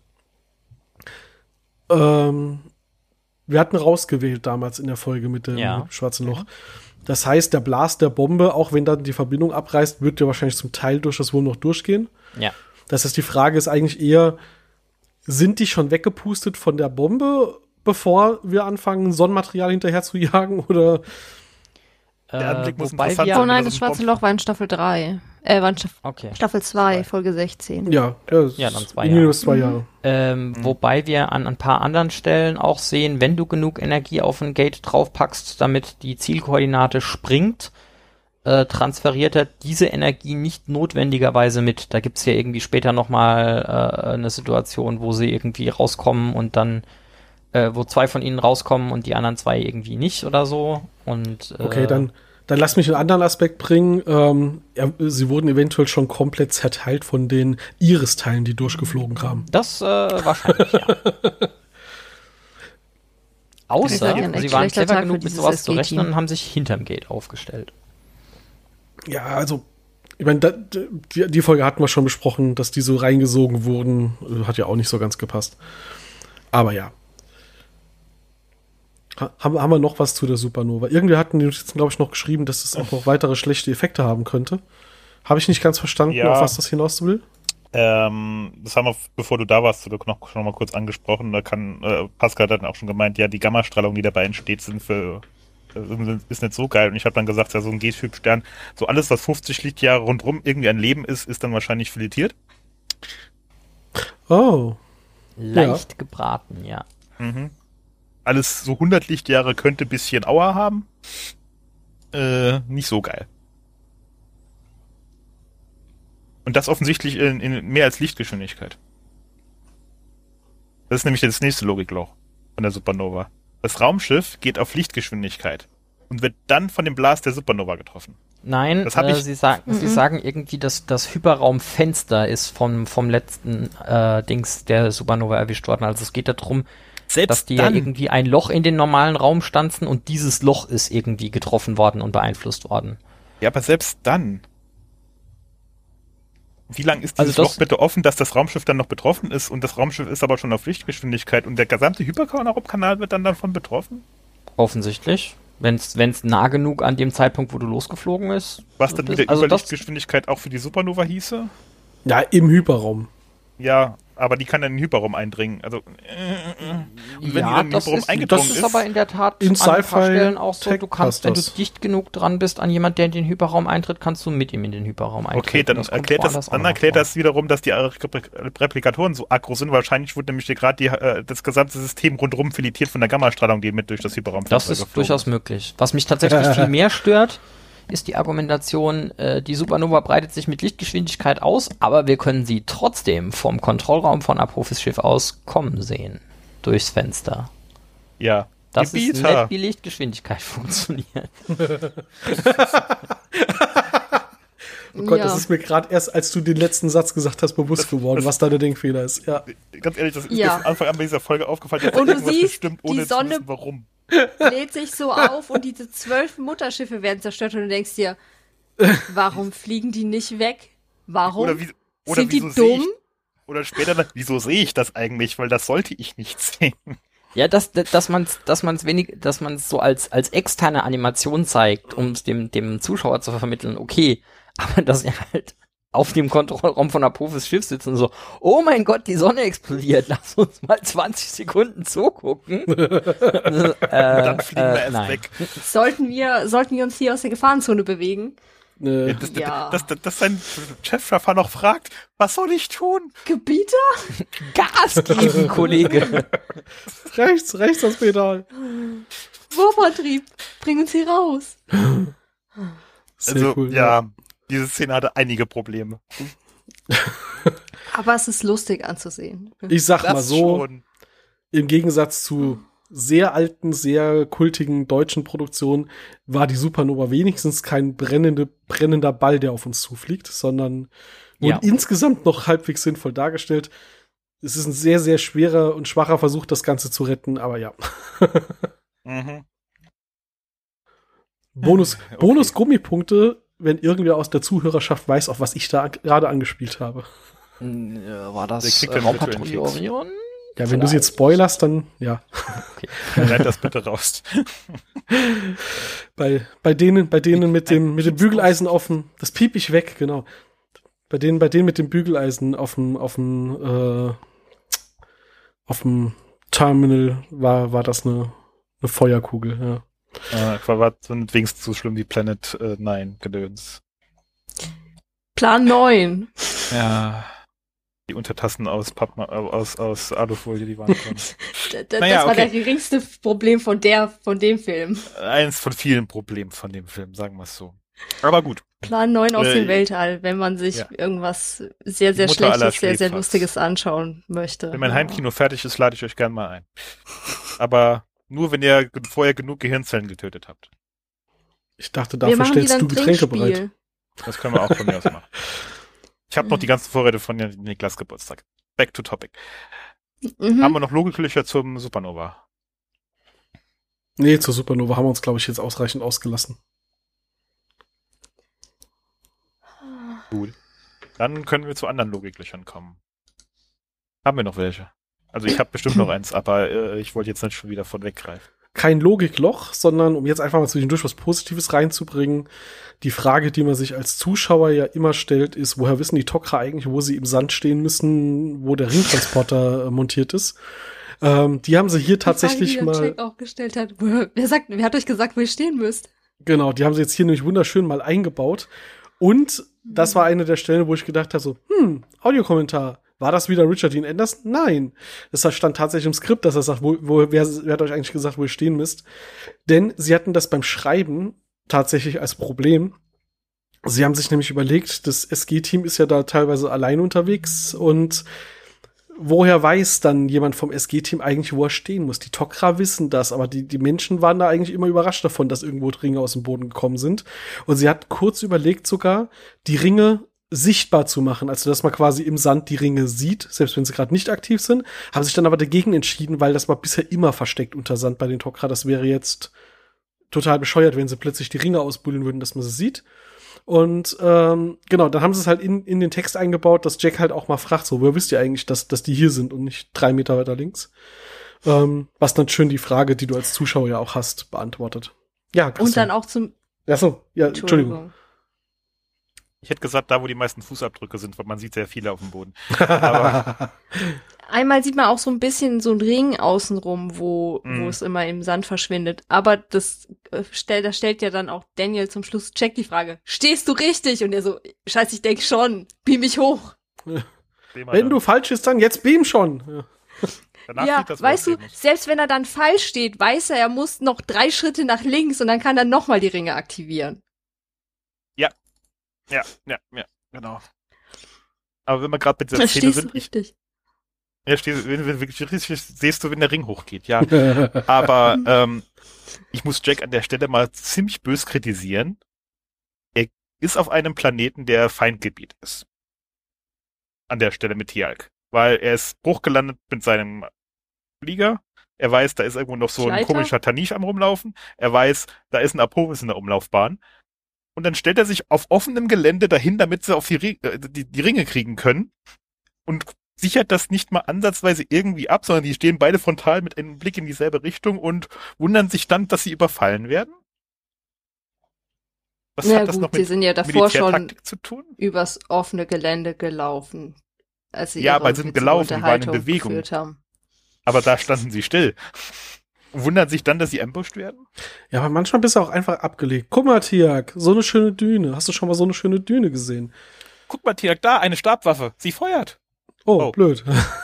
Ähm, wir hatten rausgewählt damals in der Folge mit dem Ja. schwarzen Loch. Das heißt, der Blast der Bombe, auch wenn dann die Verbindung abreißt, wird ja wahrscheinlich zum Teil durch das Wurm noch durchgehen. Ja. Das heißt, die Frage ist eigentlich eher, sind die schon weggepustet von der Bombe, bevor wir anfangen, Sonnenmaterial hinterher zu jagen? Oder Der Anblick muss wobei interessant wir, Oh sein. nein, das das ist ein schwarze Bomben- Loch war in Staffel drei. Äh, war in Staff Okay. Staffel zwei, Folge sechzehn. ja, ja, Ja, dann zwei irgendwie Jahre. nur zwei Jahre. Ähm, Wobei wir an ein paar anderen Stellen auch sehen, wenn du genug Energie auf ein Gate draufpackst, damit die Zielkoordinate springt, äh, transferiert er diese Energie nicht notwendigerweise mit. Da gibt's ja irgendwie später nochmal äh, eine Situation, wo sie irgendwie rauskommen und dann, äh, wo zwei von ihnen rauskommen und die anderen zwei irgendwie nicht oder so. Und äh, Okay, dann, dann lass mich einen anderen Aspekt bringen. Ähm, ja, sie wurden eventuell schon komplett zerteilt von den Iris-Teilen, die durchgeflogen kamen. Das äh, wahrscheinlich, ja. Außer, Das ist ja ein sie echt waren schlechter clever Tag genug, für mit dieses sowas zu S G-Team. rechnen und haben sich hinterm Gate aufgestellt. Ja, also, ich meine, da- die, die Folge hatten wir schon besprochen, dass die so reingesogen wurden. Äh, Hat ja auch nicht so ganz gepasst. Aber ja. Ha, haben, haben wir noch was zu der Supernova? Irgendwie hatten die Notizen, glaube ich, noch geschrieben, dass es auch noch weitere schlechte Effekte haben könnte. Habe ich nicht ganz verstanden, Ja. auf was das hinaus will? Ähm, das haben wir, bevor du da warst, noch, noch mal kurz angesprochen. Da kann, äh, Pascal hat dann auch schon gemeint, ja, die Gammastrahlung, die dabei entsteht, sind für, äh, ist nicht so geil. Und ich habe dann gesagt, ja, so ein G-Typ-Stern, so alles, was fünfzig Lichtjahre rundrum irgendwie ein Leben ist, ist dann wahrscheinlich filetiert. Oh. Leicht gebraten, ja. Mhm. Alles so hundert Lichtjahre könnte ein bisschen Aua haben. Äh, nicht so geil. Und das offensichtlich in, in mehr als Lichtgeschwindigkeit. Das ist nämlich das nächste Logikloch von der Supernova. Das Raumschiff geht auf Lichtgeschwindigkeit und wird dann von dem Blast der Supernova getroffen. Nein, Das hab äh, ich- sie, sagen, sie sagen irgendwie, dass das Hyperraumfenster ist vom, vom letzten äh, Dings der Supernova erwischt worden. Also es geht darum, Selbst dass die ja irgendwie ein Loch in den normalen Raum stanzen und dieses Loch ist irgendwie getroffen worden und beeinflusst worden. Ja, aber selbst dann. Wie lang ist Also dieses das- Loch bitte offen, dass das Raumschiff dann noch betroffen ist und das Raumschiff ist aber schon auf Lichtgeschwindigkeit und der gesamte Hyperraumkanal wird dann davon betroffen? Offensichtlich. Wenn es nah genug an dem Zeitpunkt, wo du losgeflogen bist. Was dann das- wieder also über das, Lichtgeschwindigkeit auch für die Supernova hieße? Ja, im Hyperraum. Ja, aber die kann dann in den Hyperraum eindringen. Also, äh, und wenn ja, die dann in den das Hyperraum ist, eingedrungen das ist ist, aber in der Tat in an ein paar Sci-Fi Stellen auch so, Tech du kannst, wenn du passt das. dicht genug dran bist an jemand, der in den Hyperraum eintritt, kannst du mit ihm in den Hyperraum eintreten. okay, dann Das kommt erklärt das, woanders auch dann noch erklärt vor. das wiederum, dass die Repl- Replikatoren so aggro sind. Wahrscheinlich wurde nämlich gerade die, äh, das gesamte System rundherum filetiert von der Gammastrahlung, die mit durch das Hyperraum Das ist durchaus möglich. Was mich tatsächlich viel mehr stört, ist die Argumentation, äh, die Supernova breitet sich mit Lichtgeschwindigkeit aus, aber wir können sie trotzdem vom Kontrollraum von Apophis Schiff aus kommen sehen. Durchs Fenster. Ja. Das ist Gebieter. nett, wie Lichtgeschwindigkeit funktioniert. Oh Gott, Ja. das ist mir gerade erst, als du den letzten Satz gesagt hast, bewusst geworden, was da der Denkfehler ist. Ja. Ganz ehrlich, das ist Ja. mir von Anfang an bei dieser Folge aufgefallen, dass Und du irgendwas siehst, bestimmt, ohne die zu Sonne- wissen, warum. Lädt sich so auf und diese zwölf Mutterschiffe werden zerstört und du denkst dir, warum fliegen die nicht weg? Warum? Oder, wie, oder Sind die wieso sehe ich, dumm? oder später, dann, wieso sehe ich das eigentlich? Weil das sollte ich nicht sehen. Ja, dass, dass man es dass man's wenig, dass man es so als, als externe Animation zeigt, um es dem, dem Zuschauer zu vermitteln, okay, aber dass er halt auf dem Kontrollraum von Apophis Schiff sitzt und so, oh mein Gott, die Sonne explodiert, lass uns mal zwanzig Sekunden zugucken. äh, Dann fliegen wir äh, erst nein. weg. Sollten wir, sollten wir uns hier aus der Gefahrenzone bewegen? Äh, Das, Ja. das, das, dass sein Chefschaffer noch fragt, was soll ich tun? Gebieter? Gas geben, Kollege. rechts, rechts das Pedal. Wurfantrieb, bring uns hier raus. Sehr also, cool. ja, diese Szene hatte einige Probleme. Aber es ist lustig anzusehen. Ich sag mal Das so, schon. im Gegensatz zu sehr alten, sehr kultigen deutschen Produktionen war die Supernova wenigstens kein brennende, brennender Ball, der auf uns zufliegt, sondern wurde Ja. insgesamt noch halbwegs sinnvoll dargestellt. Es ist ein sehr, sehr schwerer und schwacher Versuch, das Ganze zu retten, aber ja. Mhm. Bonus, Okay. Bonus-Gummipunkte, wenn irgendwer aus der Zuhörerschaft weiß, auf was ich da gerade angespielt habe. War das Der kriegt äh, den Raumpatrouille virtuellen Keks. Orion? Ja, wenn du sie jetzt spoilerst, dann ja. Schneid das bitte raus. Bei, bei denen, bei denen mit dem, mit dem Bügeleisen auf dem, das piep ich weg, genau. Bei denen, bei denen mit dem Bügeleisen auf dem, auf dem, äh, auf dem Terminal war, war das eine, eine Feuerkugel, ja. Äh, war wenigstens so schlimm wie Planet äh, Nine Gedöns. Plan neun. Ja. Die Untertassen aus Pappma aus, aus Alufolie, die waren drin. D d Naja, das war okay. der geringste Problem von der, von dem Film. Eins von vielen Problemen von dem Film, sagen wir es so. Aber gut. Plan neun aus Äh, dem Weltall, wenn man sich ja. irgendwas sehr, sehr Die Mutter aller Schlechtes, sehr, sehr Schläfers. Lustiges anschauen möchte. Wenn mein Ja. Heimkino fertig ist, lade ich euch gern mal ein. Aber nur, wenn ihr ge- vorher genug Gehirnzellen getötet habt. Ich dachte, Wir dafür machen stellst wieder du ein Getränke bereit. Trinkspiel. Das können wir auch von mir aus machen. Ich habe noch die ganzen Vorräte von Niklas Geburtstag. Back to topic. Mhm. Haben wir noch Logiklöcher zum Supernova? Nee, zur Supernova haben wir uns, glaube ich, jetzt ausreichend ausgelassen. Gut. Dann können wir zu anderen Logiklöchern kommen. Haben wir noch welche? Also ich habe bestimmt noch eins, aber äh, ich wollte jetzt nicht schon wieder von weggreifen. Kein Logikloch, sondern um jetzt einfach mal zwischendurch was Positives reinzubringen. Die Frage, die man sich als Zuschauer ja immer stellt, ist, woher wissen die Tok'ra eigentlich, wo sie im Sand stehen müssen, wo der Ringtransporter äh, montiert ist? Ähm, die haben sie hier tatsächlich die Frage, die der mal, Jack auch gestellt hat. Wer, wer sagt, wer hat euch gesagt, wo ihr stehen müsst? genau, die haben sie jetzt hier nämlich wunderschön mal eingebaut. Und das war eine der Stellen, wo ich gedacht habe, so, hm, Audiokommentar. War das wieder Richard Dean Anderson? Nein. Das stand tatsächlich im Skript, dass er sagt, wo, wo, wer, wer hat euch eigentlich gesagt, wo ihr stehen müsst? Denn sie hatten das beim Schreiben tatsächlich als Problem. Sie haben sich nämlich überlegt, das S G-Team ist ja da teilweise allein unterwegs und woher weiß dann jemand vom S G-Team eigentlich, wo er stehen muss? Die Tok'ra wissen das, aber die, die Menschen waren da eigentlich immer überrascht davon, dass irgendwo Ringe aus dem Boden gekommen sind. Und sie hat kurz überlegt sogar, die Ringe sichtbar zu machen, also dass man quasi im Sand die Ringe sieht, selbst wenn sie gerade nicht aktiv sind, haben sich dann aber dagegen entschieden, weil das war bisher immer versteckt unter Sand bei den Tok'ra. Das wäre jetzt total bescheuert, wenn sie plötzlich die Ringe ausbuddeln würden, dass man sie sieht. Und ähm, genau, dann haben sie es halt in, in den Text eingebaut, dass Jack halt auch mal fragt, so, woher wisst ihr eigentlich, dass, dass die hier sind und nicht drei Meter weiter links? Ähm, was dann schön die Frage, die du als Zuschauer ja auch hast, beantwortet. Ja, Und Christian. dann auch zum, Ach so, ja, Entschuldigung. Ich hätte gesagt, da wo die meisten Fußabdrücke sind, weil man sieht sehr viele auf dem Boden. Aber Einmal sieht man auch so ein bisschen so einen Ring außenrum, wo, Mhm. wo es immer im Sand verschwindet. Aber das äh, stellt, da stellt ja dann auch Daniel zum Schluss Jack die Frage, stehst du richtig? Und er so, scheiße, ich denk schon, beam mich hoch. sehen wir Wenn dann. du falsch ist, dann jetzt beam schon. Ja. Danach ja, fliegt das weißt du, Wort Demos. selbst wenn er dann falsch steht, weiß er, er muss noch drei Schritte nach links und dann kann er nochmal die Ringe aktivieren. Ja, ja, ja, genau. Aber wenn wir gerade mit dieser Szene Verstehst du sind, ich, richtig? ja, stehst, wenn, wenn, wenn, richtig siehst du, wenn der Ring hochgeht, ja. Aber ähm, ich muss Jack an der Stelle mal ziemlich bös kritisieren. Er ist auf einem Planeten, der Feindgebiet ist. An der Stelle mit Tialk. Weil er ist hochgelandet mit seinem Flieger. Er weiß, da ist irgendwo noch so ein Schleiter? komischer Tanish am Rumlaufen. Er weiß, da ist ein Apophis in der Umlaufbahn. Und dann stellt er sich auf offenem Gelände dahin, damit sie auf die, Ri- äh, die, die Ringe kriegen können. Und sichert das nicht mal ansatzweise irgendwie ab, sondern die stehen beide frontal mit einem Blick in dieselbe Richtung und wundern sich dann, dass sie überfallen werden. Was Ja hat das gut, noch sie mit sind ja davor schon Militärtaktik zu tun? übers offene Gelände gelaufen. Als sie Ja, ihre aber sie sind witzige gelaufen, die waren in Unterhaltung Bewegung. geführt haben. Aber da standen sie still. Und wundern sich dann, dass sie ambushed werden? Ja, aber manchmal bist du auch einfach abgelegt. Guck mal, Tiag, so eine schöne Düne. Hast du schon mal so eine schöne Düne gesehen? Guck mal, Tiak, da, eine Stabwaffe. Sie feuert. Oh, Oh. blöd.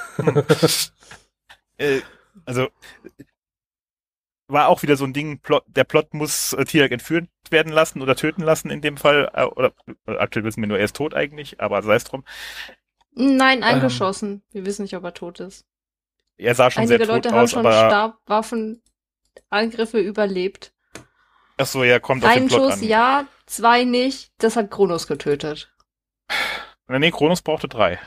Äh, also, war auch wieder so ein Ding, Plot, der Plot muss äh, Tiak entführt werden lassen oder töten lassen in dem Fall. Äh, oder äh, aktuell wissen wir nur, er ist tot eigentlich, aber sei es drum. Nein, Ähm. angeschossen. Wir wissen nicht, ob er tot ist. Er sah schon Einige sehr tot Leute haben aus, schon aber Stabwaffenangriffe überlebt. ach so, ja, kommt auf den Ein Plot Schuss an. ja, zwei nicht. Das hat Kronos getötet. Nee, Kronos brauchte drei.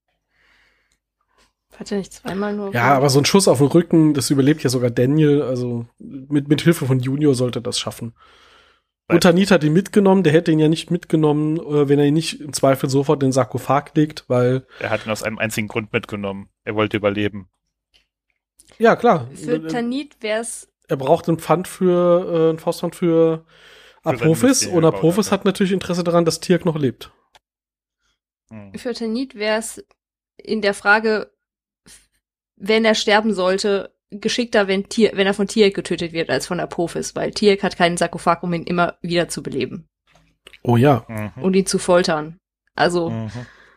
Hat er nicht zweimal nur... Ja, aber so ein Schuss auf den Rücken, das überlebt ja sogar Daniel. Also mit, mit Hilfe von Junior sollte das schaffen. Weil- Und Tanit hat ihn mitgenommen. Der hätte ihn ja nicht mitgenommen, äh, wenn er ihn nicht im Zweifel sofort in den Sarkophag legt, weil, Er hat ihn aus einem einzigen Grund mitgenommen. Er wollte überleben. ja klar, Für Tanit wär's... er braucht ein Pfand für, äh, ein Faustpfand für seine Apophis. Mist, die er Und gebaut Apophis hat, hat natürlich Interesse daran, dass Tiak noch lebt. Hm. Für Tanit wär's in der Frage, wenn er sterben sollte, geschickter, wenn, Tier, wenn er von Tiak getötet wird, als von Apophis, weil Tiak hat keinen Sarkophag, um ihn immer wieder zu beleben Oh ja. Mhm. und ihn zu foltern. Also, Mhm.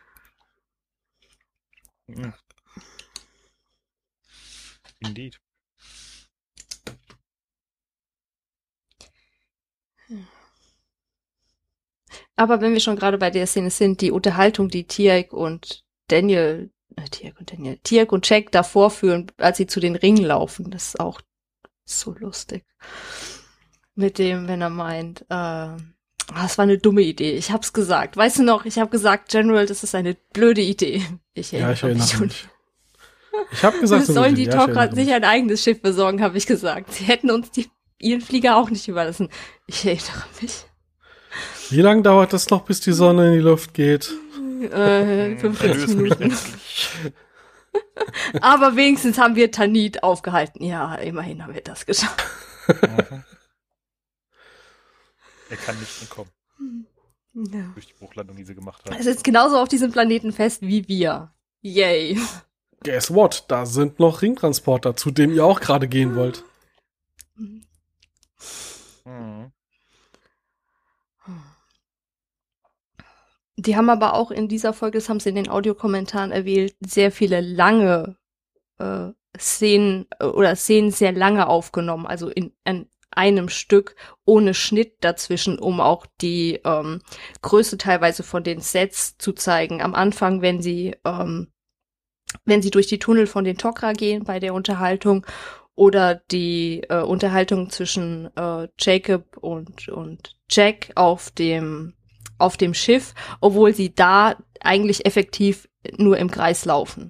Mhm. Indeed. aber wenn wir schon gerade bei der Szene sind, die Unterhaltung, die Tiak und Daniel, äh, Tiak und Daniel, Tiak und Jack davor führen, als sie zu den Ringen laufen, das ist auch so lustig. Mit dem, wenn er meint, äh, ah, das war eine dumme Idee. Ich hab's gesagt. Weißt du noch, ich habe gesagt, General, das ist eine blöde Idee. Ich Ja, ich erinnere mich. mich. Ich habe gesagt, Es sollen die ja, ich Tok'ra erinnere mich. sich ein eigenes Schiff besorgen, habe ich gesagt. Sie hätten uns die, ihren Flieger auch nicht überlassen. Ich erinnere mich. Wie lange dauert das noch, bis die Sonne in die Luft geht? Äh, fünfundvierzig Erlöse mich Minuten. endlich. Aber wenigstens haben wir Tanit aufgehalten. Ja, immerhin haben wir das geschafft. Mhm. Er kann nicht entkommen Ja. durch die Bruchlandung, die sie gemacht haben. Er sitzt genauso auf diesem Planeten fest wie wir. Yay. Guess what? Da sind noch Ringtransporter, zu dem ihr auch gerade gehen wollt. Mhm. Die haben aber auch in dieser Folge, das haben sie in den Audiokommentaren erwähnt, sehr viele lange äh, Szenen äh, oder Szenen sehr lange aufgenommen, also in, in einem Stück ohne Schnitt dazwischen, um auch die ähm, Größe teilweise von den Sets zu zeigen. Am Anfang, wenn sie ähm, wenn sie durch die Tunnel von den Tok'ra gehen bei der Unterhaltung oder die äh, Unterhaltung zwischen äh, Jacob und und Jack auf dem auf dem Schiff, obwohl sie da eigentlich effektiv nur im Kreis laufen.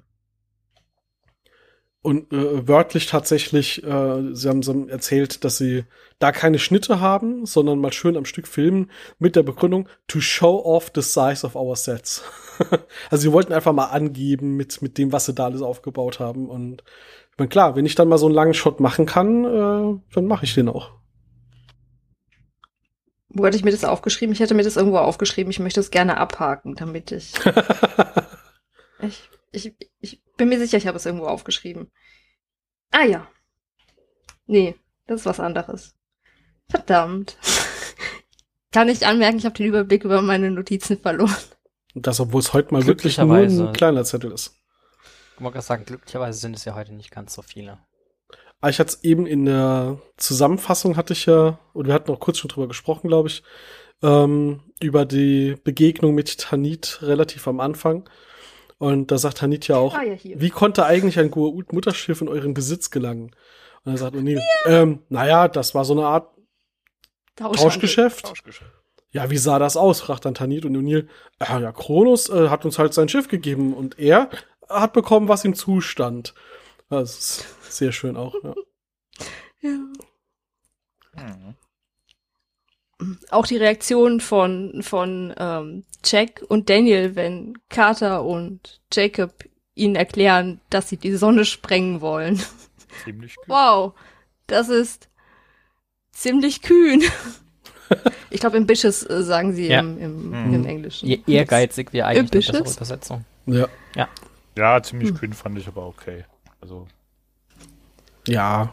Und äh, wörtlich tatsächlich, äh, sie haben, sie haben erzählt, dass sie da keine Schnitte haben, sondern mal schön am Stück filmen mit der Begründung, to show off the size of our sets. Also sie wollten einfach mal angeben mit, mit dem, was sie da alles aufgebaut haben. Und ich meine, klar, wenn ich dann mal so einen langen Shot machen kann, äh, dann mache ich den auch. Wo hatte ich mir das aufgeschrieben? Ich hätte mir das irgendwo aufgeschrieben. Ich möchte es gerne abhaken, damit ich... ich, ich, ich bin mir sicher, ich habe es irgendwo aufgeschrieben. Ah ja. Nee, das ist was anderes. Verdammt. Kann ich anmerken, ich habe den Überblick über meine Notizen verloren. Und das, obwohl es heute mal wirklich nur ein kleiner Zettel ist. Ich wollte gerade sagen, glücklicherweise sind es ja heute nicht ganz so viele. Aber ich hatte es eben in der Zusammenfassung, hatte ich ja, und wir hatten auch kurz schon drüber gesprochen, glaube ich, ähm, über die Begegnung mit Tanit relativ am Anfang. Und da sagt Tanit ja auch, ah, ja, wie konnte eigentlich ein Goa'uld-Mutterschiff in euren Besitz gelangen? Und dann sagt O'Neill, ja. ähm, naja, das war so eine Art Tauschgeschäft. Tauschgeschäft. Ja, wie sah das aus? Fragt dann Tanit und O'Neill, äh, ja, Kronos äh, hat uns halt sein Schiff gegeben und er hat bekommen, was ihm zustand. Das ist sehr schön auch, ja. Ja. Mhm. Auch die Reaktion von, von ähm, Jack und Daniel, wenn Carter und Jacob ihnen erklären, dass sie die Sonne sprengen wollen. Ziemlich kühn. Wow, das ist ziemlich kühn. Ich glaube, im Bishes äh, sagen sie ja. im, im, mhm. im Englischen. Je ehrgeizig wäre eigentlich eine bessere Übersetzung. Ja. Ja, ja ziemlich hm. kühn fand ich aber okay. Also. Ja.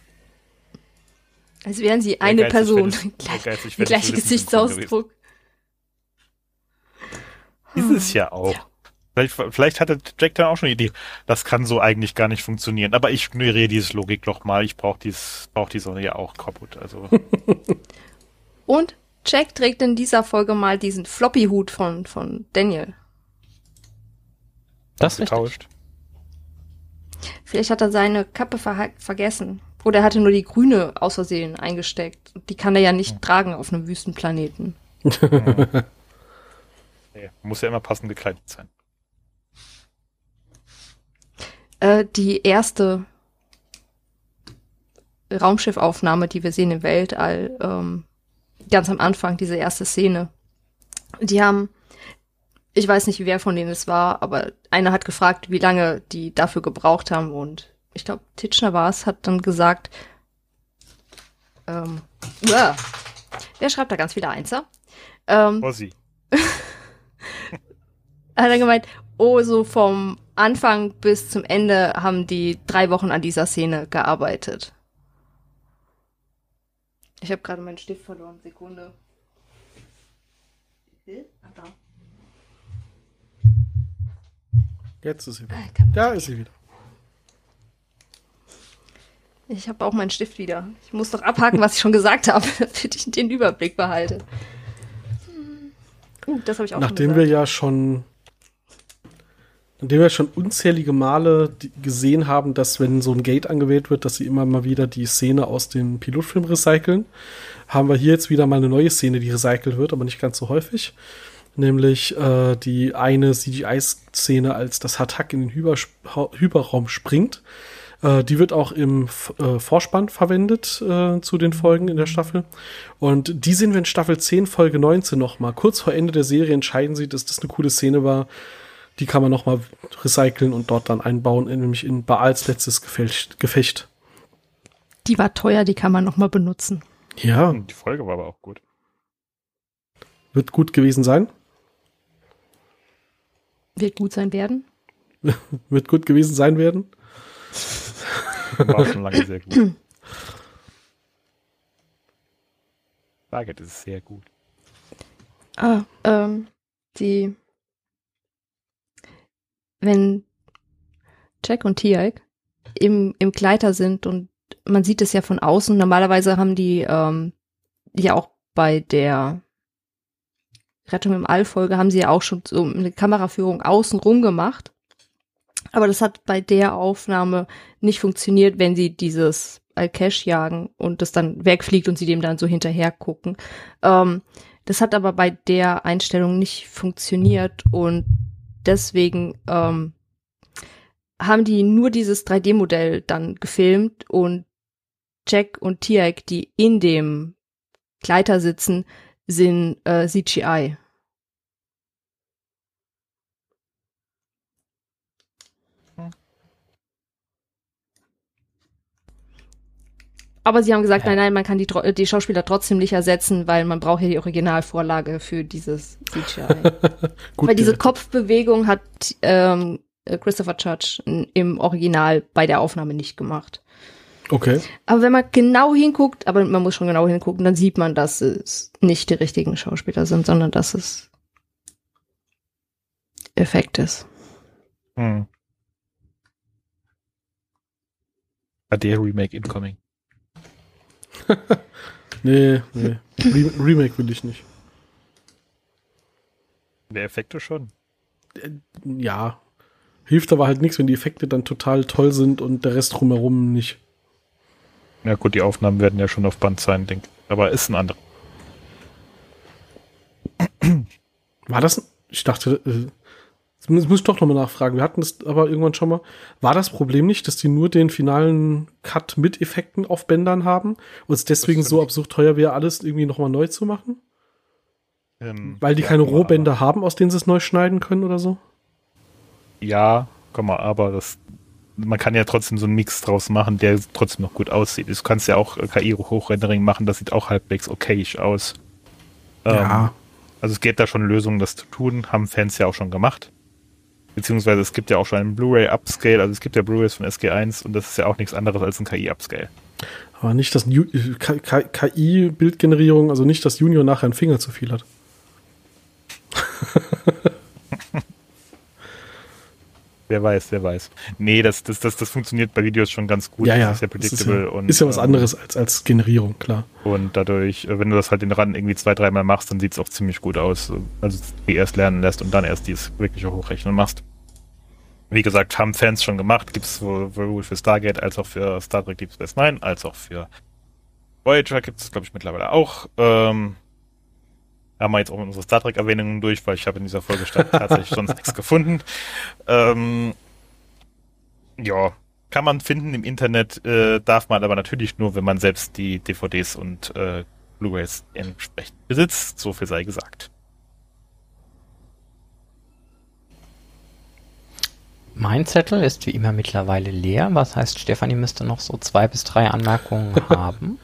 Als wären sie eine ehrgeizig, Person. Gleich, der gleiche Gesichtsausdruck. Ist es ja auch. Ja. Vielleicht, vielleicht hatte Jack dann auch schon eine Idee. Das kann so eigentlich gar nicht funktionieren. Aber ich ignoriere dieses Logikloch mal. Ich brauche dies, brauch die Sonne ja auch kaputt. Also. Und Jack trägt in dieser Folge mal diesen Floppy-Hut von, von Daniel. Das ist getauscht. Vielleicht hat er seine Kappe ver- vergessen. Oder er hatte nur die grüne aus Versehen eingesteckt. Die kann er ja nicht hm. tragen auf einem Wüstenplaneten. Hm. Nee, muss ja immer passend gekleidet sein. Äh, die erste Raumschiffaufnahme, die wir sehen im Weltall, ähm, ganz am Anfang, diese erste Szene. Die haben, ich weiß nicht, wer von denen es war, aber einer hat gefragt, wie lange die dafür gebraucht haben und ich glaube, Titchner war es, hat dann gesagt, ähm, uah, wer schreibt da ganz viele Einser? Ähm, Ossi. Hat er gemeint, oh, so vom Anfang bis zum Ende haben die drei Wochen an dieser Szene gearbeitet. Ich habe gerade meinen Stift verloren, Sekunde. Ach, da. Jetzt ist sie wieder. Da ist sie wieder. Ich habe auch meinen Stift wieder. Ich muss doch abhaken, was ich schon gesagt habe, damit ich den Überblick behalte. Uh, das habe ich auch Nachdem schon wir ja schon Nachdem wir schon unzählige Male die, gesehen haben, dass wenn so ein Gate angewählt wird, dass sie immer mal wieder die Szene aus dem Pilotfilm recyceln, haben wir hier jetzt wieder mal eine neue Szene, die recycelt wird, aber nicht ganz so häufig. Nämlich äh, die eine C G I-Szene, als das Hatak in den Hyper- Hyperraum springt. Äh, die wird auch im äh, Vorspann verwendet äh, zu den Folgen in der Staffel. Und die sehen wir in Staffel zehn, Folge neunzehn nochmal. Kurz vor Ende der Serie entscheiden sie, dass das eine coole Szene war. Die kann man nochmal recyceln und dort dann einbauen, nämlich in Baals letztes Gefecht. Gefecht. Die war teuer, die kann man nochmal benutzen. Ja. Die Folge war aber auch gut. Wird gut gewesen sein. Wird gut sein werden. Wird gut gewesen sein werden. War schon lange sehr gut. Target ist sehr gut. Ah, ähm, die wenn Jack und Tialk im, im Gleiter sind und man sieht es ja von außen, normalerweise haben die ähm, ja auch bei der Rettung im All-Folge haben sie ja auch schon so eine Kameraführung außen rum gemacht. Aber das hat bei der Aufnahme nicht funktioniert, wenn sie dieses Al-Cash jagen und das dann wegfliegt und sie dem dann so hinterher gucken. Ähm, das hat aber bei der Einstellung nicht funktioniert und deswegen ähm, haben die nur dieses drei D Modell dann gefilmt und Jack und Tialk, die in dem Gleiter sitzen, sind äh, C G I. Aber sie haben gesagt, Ja. nein, nein, man kann die, tro- die Schauspieler trotzdem nicht ersetzen, weil man braucht ja die Originalvorlage für dieses C G I. Gut weil diese gerettet. Kopfbewegung hat ähm, Christopher Judge im Original bei der Aufnahme nicht gemacht. Okay. Aber wenn man genau hinguckt, aber man muss schon genau hingucken, dann sieht man, dass es nicht die richtigen Schauspieler sind, sondern dass es Effekt ist. Hm. A D Remake incoming. Nee, nee. Re Remake will ich nicht. Der Effekte schon. Ja. Hilft aber halt nichts, wenn die Effekte dann total toll sind und der Rest drumherum nicht. Ja gut, die Aufnahmen werden ja schon auf Band sein, denke ich. Aber ist ein anderer. War das, ich dachte, äh, das muss muss ich doch nochmal nachfragen. Wir hatten das aber irgendwann schon mal. War das Problem nicht, dass die nur den finalen Cut mit Effekten auf Bändern haben und es deswegen Das so stimmt. absurd teuer wäre, alles irgendwie nochmal neu zu machen? Ähm, Weil die ja, keine komm mal, Rohbänder haben, aus denen sie es neu schneiden können oder so? Aber, ja, komm mal, aber das, man kann ja trotzdem so einen Mix draus machen, der trotzdem noch gut aussieht. Du kannst ja auch äh, K I-Hochrendering machen, das sieht auch halbwegs okayisch aus. Ähm, Also es gibt da schon Lösungen, das zu tun, haben Fans ja auch schon gemacht. Beziehungsweise es gibt ja auch schon einen Blu-ray-Upscale, also es gibt ja Blu-rays von S G eins und das ist ja auch nichts anderes als ein K I-Upscale. Aber nicht, dass Ju- K- K- K I-Bildgenerierung, also nicht, dass Junior nachher einen Finger zu viel hat. Wer weiß, wer weiß. Nee, das, das, das, das funktioniert bei Videos schon ganz gut. Ja, ja. Das ist ja Das ist predictable. ja, und, ist ja was ähm, anderes als, als Generierung, klar. Und dadurch, äh, wenn du das halt den Rand irgendwie zwei, dreimal machst, dann sieht es auch ziemlich gut aus. Also die erst lernen lässt und dann erst dieses wirkliche Hochrechnen machst. Wie gesagt, haben Fans schon gemacht. Gibt es sowohl für Stargate als auch für Star Trek Deep Space Nine, als auch für Voyager gibt es, glaube ich, mittlerweile auch. Ähm, haben wir jetzt auch unsere Star Trek-Erwähnungen durch, weil ich habe in dieser Folge tatsächlich sonst nichts gefunden. Ähm, ja, kann man finden im Internet, äh, darf man aber natürlich nur, wenn man selbst die D V Ds und äh, Blu-rays entsprechend besitzt. So viel sei gesagt. Mein Zettel ist wie immer mittlerweile leer. Was heißt, Stefanie müsste noch so zwei bis drei Anmerkungen haben.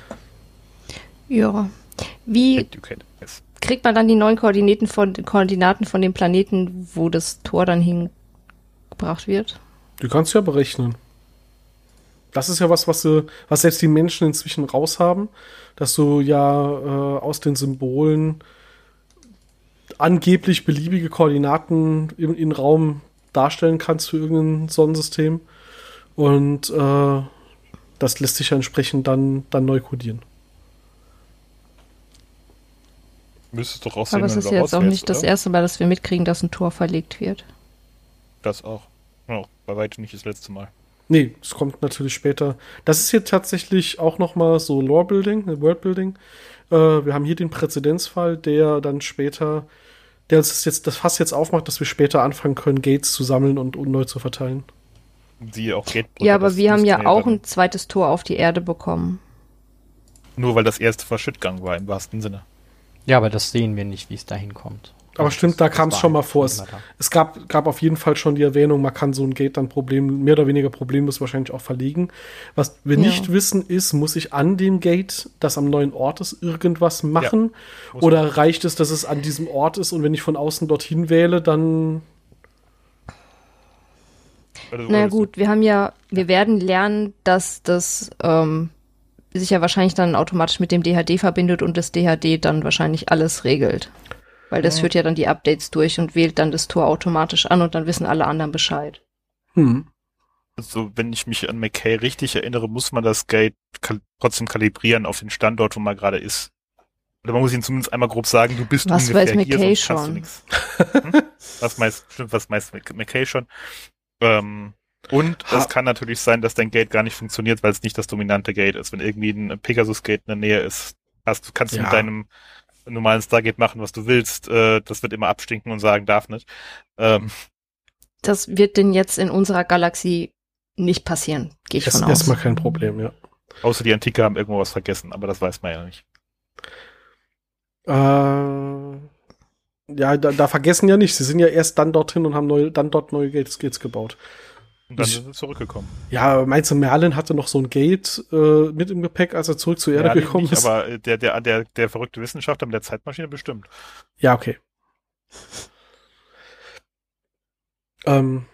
Ja. Wie Educated, yes. kriegt man dann die neuen Koordinaten von, Koordinaten von dem Planeten, wo das Tor dann hingebracht wird? Du kannst ja berechnen. Das ist ja was, was, sie, was selbst die Menschen inzwischen raushaben, dass du ja äh, aus den Symbolen angeblich beliebige Koordinaten im, im Raum darstellen kannst für irgendein Sonnensystem. Und äh, das lässt sich ja entsprechend dann, dann neu kodieren. Müsstest doch auch sehen, Aber es wenn ist du ja jetzt auch rausfährst, nicht das oder? erste Mal, dass wir mitkriegen, dass ein Tor verlegt wird. Das auch. Ja, bei weitem nicht das letzte Mal. Nee, es kommt natürlich später. Das ist hier tatsächlich auch nochmal so Lore-Building, World-Building. Äh, wir haben hier den Präzedenzfall, der dann später, der uns das jetzt das Fass jetzt aufmacht, dass wir später anfangen können, Gates zu sammeln und, und neu zu verteilen. Die auch geht. Ja, aber das wir haben müsste ja auch dann- ein zweites Tor auf die Erde bekommen. Nur weil das erste Verschüttgang war, im wahrsten Sinne. Ja, aber das sehen wir nicht, wie es dahin kommt. Aber Also stimmt, das- da das kam es war schon mal einfach vor. Es, immer da. es gab, gab auf jeden Fall schon die Erwähnung, man kann so ein Gate dann Problem, mehr oder weniger problemlos wahrscheinlich auch verlegen. Was wir Ja. nicht wissen ist, muss ich an dem Gate, das am neuen Ort ist, irgendwas machen? Muss Oder reicht es, dass es an diesem Ort ist und wenn ich von außen dorthin wähle, dann Also, Na also, gut, wir haben ja, wir werden lernen, dass das ähm, sich ja wahrscheinlich dann automatisch mit dem D H D verbindet und das D H D dann wahrscheinlich alles regelt. Weil das Ja. führt ja dann die Updates durch und wählt dann das Tor automatisch an und dann wissen alle anderen Bescheid. hm. Also, wenn ich mich an McKay richtig erinnere, muss man das Gate kal trotzdem kalibrieren auf den Standort, wo man gerade ist. Oder man muss ihn zumindest einmal grob sagen, du bist Was ungefähr weiß hier, McKay sonst kannst du schon? nix. Hm? Was meist, stimmt, was meist McKay schon. Ähm, und Ha- es kann natürlich sein, dass dein Gate gar nicht funktioniert, weil es nicht das dominante Gate ist. Wenn irgendwie ein Pegasus-Gate in der Nähe ist, hast, kannst du Ja. mit deinem normalen Stargate machen, was du willst. Äh, das wird immer abstinken und sagen, darf nicht. Ähm, Das wird denn jetzt in unserer Galaxie nicht passieren, gehe ich Erst, von aus. erstmal kein Problem, ja. außer die Antike haben irgendwo was vergessen, aber das weiß man ja nicht. Äh, ja, da, da vergessen ja nicht. Sie sind ja erst dann dorthin und haben neu, dann dort neue Gates, Gates gebaut. Und dann Ich- sind sie zurückgekommen. Ja, meinst du, Merlin hatte noch so ein Gate äh, mit im Gepäck, als er zurück zur Erde Ja, den gekommen nicht, ist? aber äh, der, der, der, der verrückte Wissenschaftler mit der Zeitmaschine bestimmt. Ja, okay. Ähm,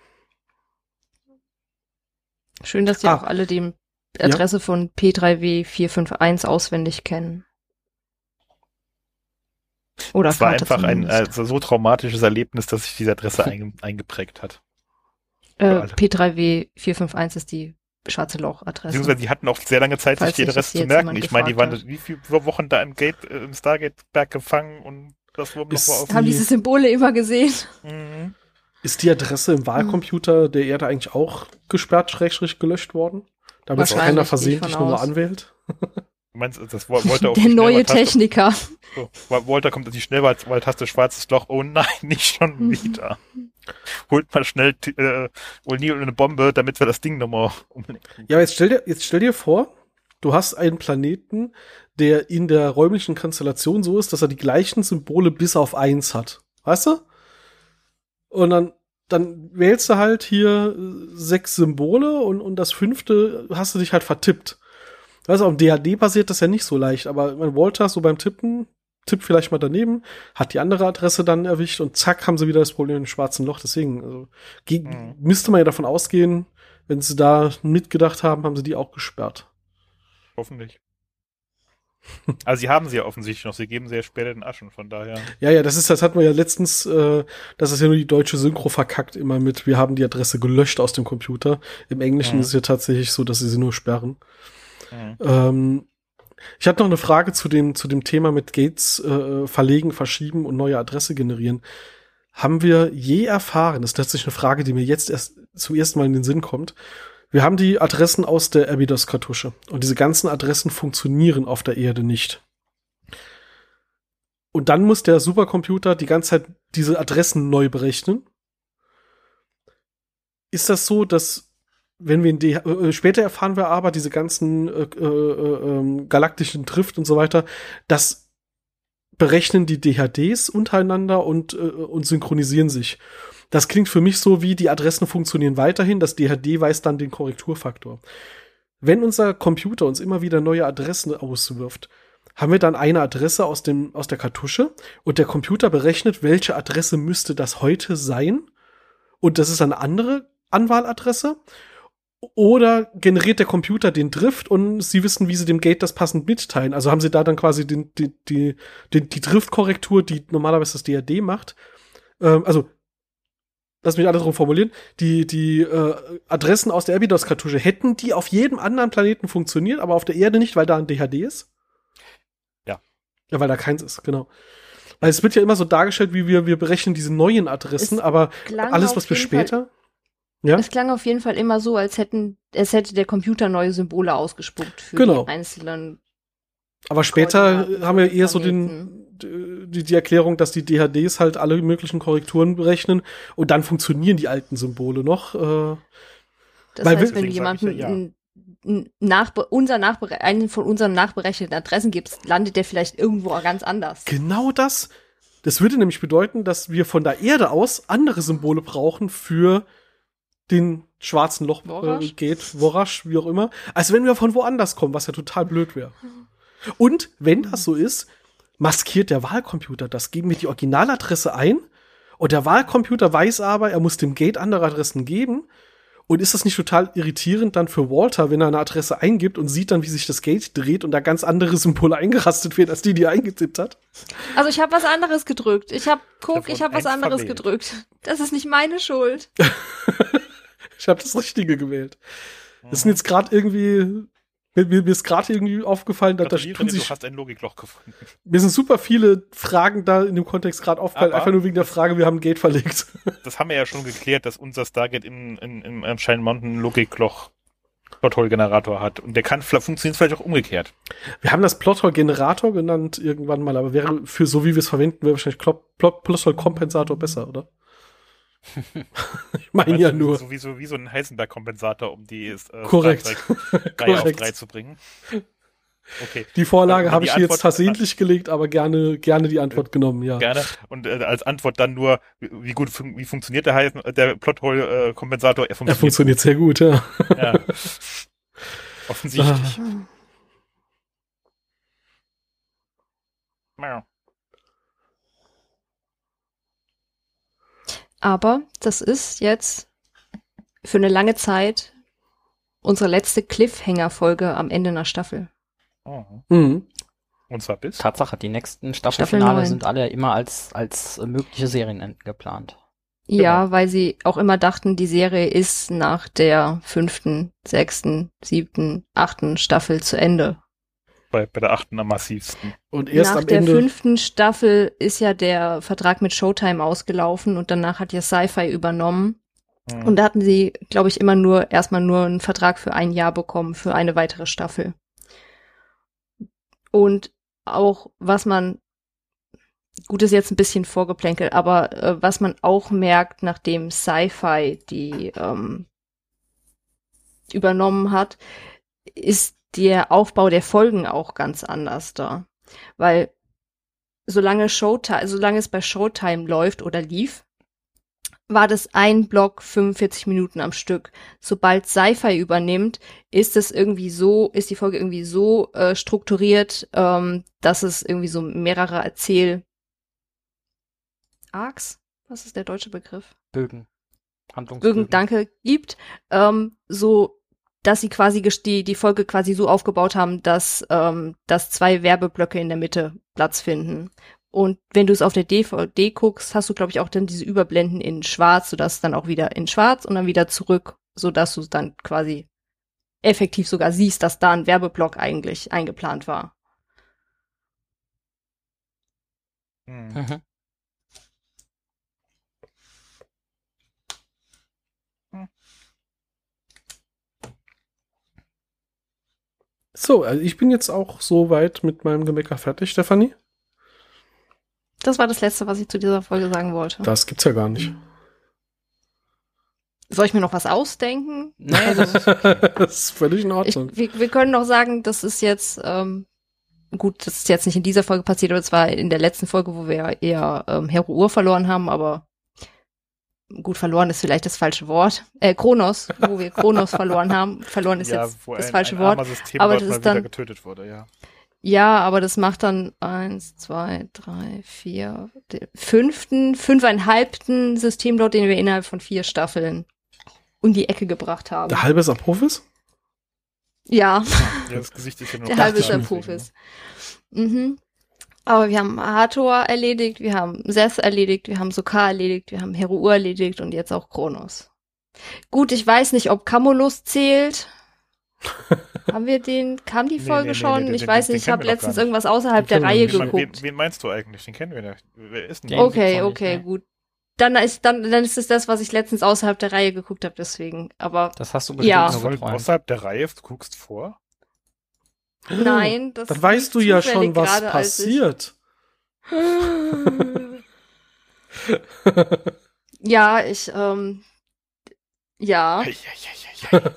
Schön, dass die Ah. auch alle die Adresse von P drei W vier fünf eins auswendig kennen. Oder Es war Vater einfach ein zumindest. äh, so traumatisches Erlebnis, dass sich diese Adresse einge eingeprägt hat. äh, alle. P drei W vier fünf eins ist die schwarze Loch-Adresse. Beziehungsweise die hatten auch sehr lange Zeit, Falls sich die sich Adresse das zu jetzt merken. jemand Ich meine, die waren gefragt wie viele Wochen da im Gate, äh, im Stargate-Berg gefangen und das wurden noch Ist- mal auf. Haben die- diese Symbole immer gesehen? Mhm. Ist die Adresse im Wahlcomputer der Erde eigentlich auch gesperrt, schrägstrich gelöscht worden? Damit Wahrscheinlich, keiner gehe ich versehentlich von nochmal aus. anwählt? Du meinst, das Wa- wollte auch Der die neue Schnellwahltaste- Techniker. So, Wa- Walter kommt an die Schnellwahltaste, schwarzes Loch. Oh nein, nicht schon Mhm. wieder. Holt mal schnell t- äh, O'Neill und eine Bombe, damit wir das Ding nochmal umlenken. Ja, aber jetzt stell dir, jetzt stell dir vor, du hast einen Planeten, der in der räumlichen Konstellation so ist, dass er die gleichen Symbole bis auf eins hat. Weißt du? Und dann, dann wählst du halt hier äh, sechs Symbole und, und das fünfte hast du dich halt vertippt. Weißt du, auf dem D H D passiert das ja nicht so leicht, aber mein Walter so beim Tippen, tippt vielleicht mal daneben, hat die andere Adresse dann erwischt und zack, haben sie wieder das Problem mit dem schwarzen Loch. Deswegen, also, ge- Mhm. müsste man ja davon ausgehen, wenn sie da mitgedacht haben, haben sie die auch gesperrt. Hoffentlich. Also sie haben sie ja offensichtlich noch, sie geben sie ja später den Aschen, von daher. Ja, ja, das ist, das hatten wir ja letztens, äh, das ist ja nur die deutsche Synchro verkackt immer mit, wir haben die Adresse gelöscht aus dem Computer. Im Englischen Mhm. ist es ja tatsächlich so, dass sie sie nur sperren. Mhm. Ähm, ich hatte noch eine Frage zu dem, zu dem Thema mit Gates äh, verlegen, verschieben und neue Adresse generieren. Haben wir je erfahren, das ist tatsächlich eine Frage, die mir jetzt erst zum ersten Mal in den Sinn kommt. Wir haben die Adressen aus der Abydos-Kartusche und diese ganzen Adressen funktionieren auf der Erde nicht. Und dann muss der Supercomputer die ganze Zeit diese Adressen neu berechnen. Ist das so, dass wenn wir in die, äh, später erfahren wir aber diese ganzen äh, äh, äh, galaktischen Drift und so weiter, das berechnen die D H Ds untereinander und, äh, und synchronisieren sich. Das klingt für mich so, wie die Adressen funktionieren weiterhin, das D H D weiß dann den Korrekturfaktor. Wenn unser Computer uns immer wieder neue Adressen auswirft, haben wir dann eine Adresse aus dem, aus der Kartusche und der Computer berechnet, welche Adresse müsste das heute sein und das ist eine andere Anwahladresse. Oder generiert der Computer den Drift und sie wissen, wie sie dem Gate das passend mitteilen. Also haben sie da dann quasi den, die, die, die, die Driftkorrektur, die normalerweise das D H D macht. Ähm, also, lass mich andersrum formulieren. Die, die äh, Adressen aus der Abydos-Kartusche hätten die auf jedem anderen Planeten funktioniert, aber auf der Erde nicht, weil da ein D H D ist? Ja. Ja, weil da keins ist, genau. Weil es wird ja immer so dargestellt, wie wir, wir berechnen diese neuen Adressen, Es aber klang alles, auf was wir jeden Fall- später. Ja? Es klang auf jeden Fall immer so, als hätten, es hätte der Computer neue Symbole ausgespuckt für Genau. die einzelnen. Aber später Koordinaten haben wir von eher so Planeten. den, die, die Erklärung, dass die D H Ds halt alle möglichen Korrekturen berechnen und dann funktionieren die alten Symbole noch. Äh, Das Weil heißt, wir- wenn du Deswegen sag ich jemandem ja, ja. n- n- nachbe unser nachbere einen von unseren nachberechneten Adressen gibst, landet der vielleicht irgendwo ganz anders. genau das. Das würde nämlich bedeuten, dass wir von der Erde aus andere Symbole brauchen für den schwarzen Loch Vorasch? äh, geht, Vorasch, wie auch immer, als wenn wir von woanders kommen, was ja total blöd wäre. Und wenn das so ist, maskiert der Wahlcomputer das. Geben wir die Originaladresse ein und der Wahlcomputer weiß aber, er muss dem Gate andere Adressen geben. Und ist das nicht total irritierend dann für Walter, wenn er eine Adresse eingibt und sieht dann, wie sich das Gate dreht und da ganz andere Symbole eingerastet wird, als die, die er eingetippt hat? Also ich habe was anderes gedrückt. Ich habe, guck, Davon ich habe was eins anderes verwählt. gedrückt. Das ist nicht meine Schuld. Ich habe das Richtige gewählt. Das sind jetzt gerade irgendwie, mir, mir ist gerade irgendwie aufgefallen, dass da Gratuliere tun dir, du sich, hast ein Logikloch gefunden. mir sind super viele Fragen da in dem Kontext gerade aufgefallen, Aber- einfach nur wegen der Frage, wir haben ein Gate verlegt. Das haben wir ja schon geklärt, dass unser Stargate im, in, im ähm, Shine Mountain Logikloch Plothole-Generator hat. Und der kann funktioniert vielleicht auch umgekehrt. Wir haben das Plothole-Generator genannt irgendwann mal, aber wäre für so wie wir es verwenden, wäre wahrscheinlich Plot- Plot- Plothole-Kompensator besser, oder? Ich meine ja Weißt du, nur. So wie, so wie so ein Heisenberg-Kompensator, um die äh, Korrekt. Star Trek drei auf Korrekt. drei zu bringen. Okay. Die Vorlage Äh, habe die ich hier Antwort- jetzt versehentlich gelegt, aber gerne, gerne die Antwort genommen, ja. Gerne. Und äh, als Antwort dann nur, wie, wie gut fun- wie funktioniert der, Heisen- der Plothole-Kompensator? Er Er funktioniert. funktioniert sehr gut, ja. Ja. Offensichtlich. Ja. Aber das ist jetzt für eine lange Zeit unsere letzte Cliffhanger-Folge am Ende einer Staffel. Oh. Mhm. Und zwar bis? Tatsache, die nächsten Staffel Staffelfinale neun. sind alle immer als, als äh, mögliche Serienenden geplant. Ja, Genau. weil sie auch immer dachten, die Serie ist nach der fünften, sechsten, siebten, achten Staffel zu Ende. Bei, bei der achten am massivsten. Und erst Nach am der Ende. fünften Staffel ist ja der Vertrag mit Showtime ausgelaufen und danach hat ja Sci-Fi übernommen. Hm. Und da hatten sie, glaube ich, immer nur erstmal nur einen Vertrag für ein Jahr bekommen, für eine weitere Staffel. Und auch, was man, gut ist jetzt ein bisschen Vorgeplänkel, aber äh, was man auch merkt, nachdem Sci-Fi die ähm, übernommen hat, ist der Aufbau der Folgen auch ganz anders da. Weil solange Showtime, solange es bei Showtime läuft oder lief, war das ein Block fünfundvierzig Minuten am Stück. Sobald Sci-Fi übernimmt, ist es irgendwie so, ist die Folge irgendwie so äh, strukturiert, ähm, dass es irgendwie so mehrere Erzähl Arcs, was ist der deutsche Begriff? Bögen. Handlungsbögen. Bögen, danke, gibt, ähm, so, dass sie quasi ges- die, die Folge quasi so aufgebaut haben, dass, ähm, dass zwei Werbeblöcke in der Mitte Platz finden. Und wenn du es auf der D V D guckst, hast du, glaube ich, auch dann diese Überblenden in schwarz, sodass dann auch wieder in schwarz und dann wieder zurück, sodass du dann quasi effektiv sogar siehst, dass da ein Werbeblock eigentlich eingeplant war. Hm. Mhm. So, also ich bin jetzt auch so weit mit meinem Gemecker fertig, Stefanie. Das war das Letzte, was ich zu dieser Folge sagen wollte. Das gibt's ja gar nicht. Soll ich mir noch was ausdenken? Nee, das ist Das ist völlig in Ich, Ordnung. wir, wir können noch sagen, das ist jetzt, ähm, gut, das ist jetzt nicht in dieser Folge passiert, aber es war in der letzten Folge, wo wir eher ähm, Hero Ur verloren haben, aber gut, verloren ist vielleicht das falsche Wort. Äh, Kronos, wo wir Kronos verloren haben. Verloren ist Ja, jetzt wo das ein, falsche ein Wort. armer System aber dort das mal ist wieder dann- getötet wurde, ja. Ja, aber das macht dann eins, zwei, drei, vier, den fünften, fünfeinhalbten Systemlot, den wir innerhalb von vier Staffeln um die Ecke gebracht haben. Der halbe ist Apophis? Ja. Ja, das Gesicht ist ja nur Der noch halbe ist da, Apophis. Mhm. Aber wir haben Hathor erledigt, wir haben Seth erledigt, wir haben Sokar erledigt, wir haben Hero Ur erledigt und jetzt auch Kronos. Gut, ich weiß nicht, ob Camulus zählt. Haben wir den, kam die Nee, Folge nee, nee, schon? nee, den- ich den- weiß den nicht, ich kennen habe wir noch letztens gar nicht. irgendwas außerhalb Den der kennen wir Reihe noch Wen, geguckt. wen, wen meinst du eigentlich? Den kennen wir nicht. Wer ist denn Den der? gibt's Okay, noch nicht, okay, ne? gut. Dann ist, dann, dann ist es das, was ich letztens außerhalb der Reihe geguckt habe, deswegen. Aber Das hast du bestimmt Ja. so Jawohl, verträumt. außerhalb der Reihe, du guckst vor? nein, das Dann weißt du lief ja zufällig schon, was gerade, als ich- passiert. Ja, ich, ähm, ja. Ei, ei, ei, ei, ei.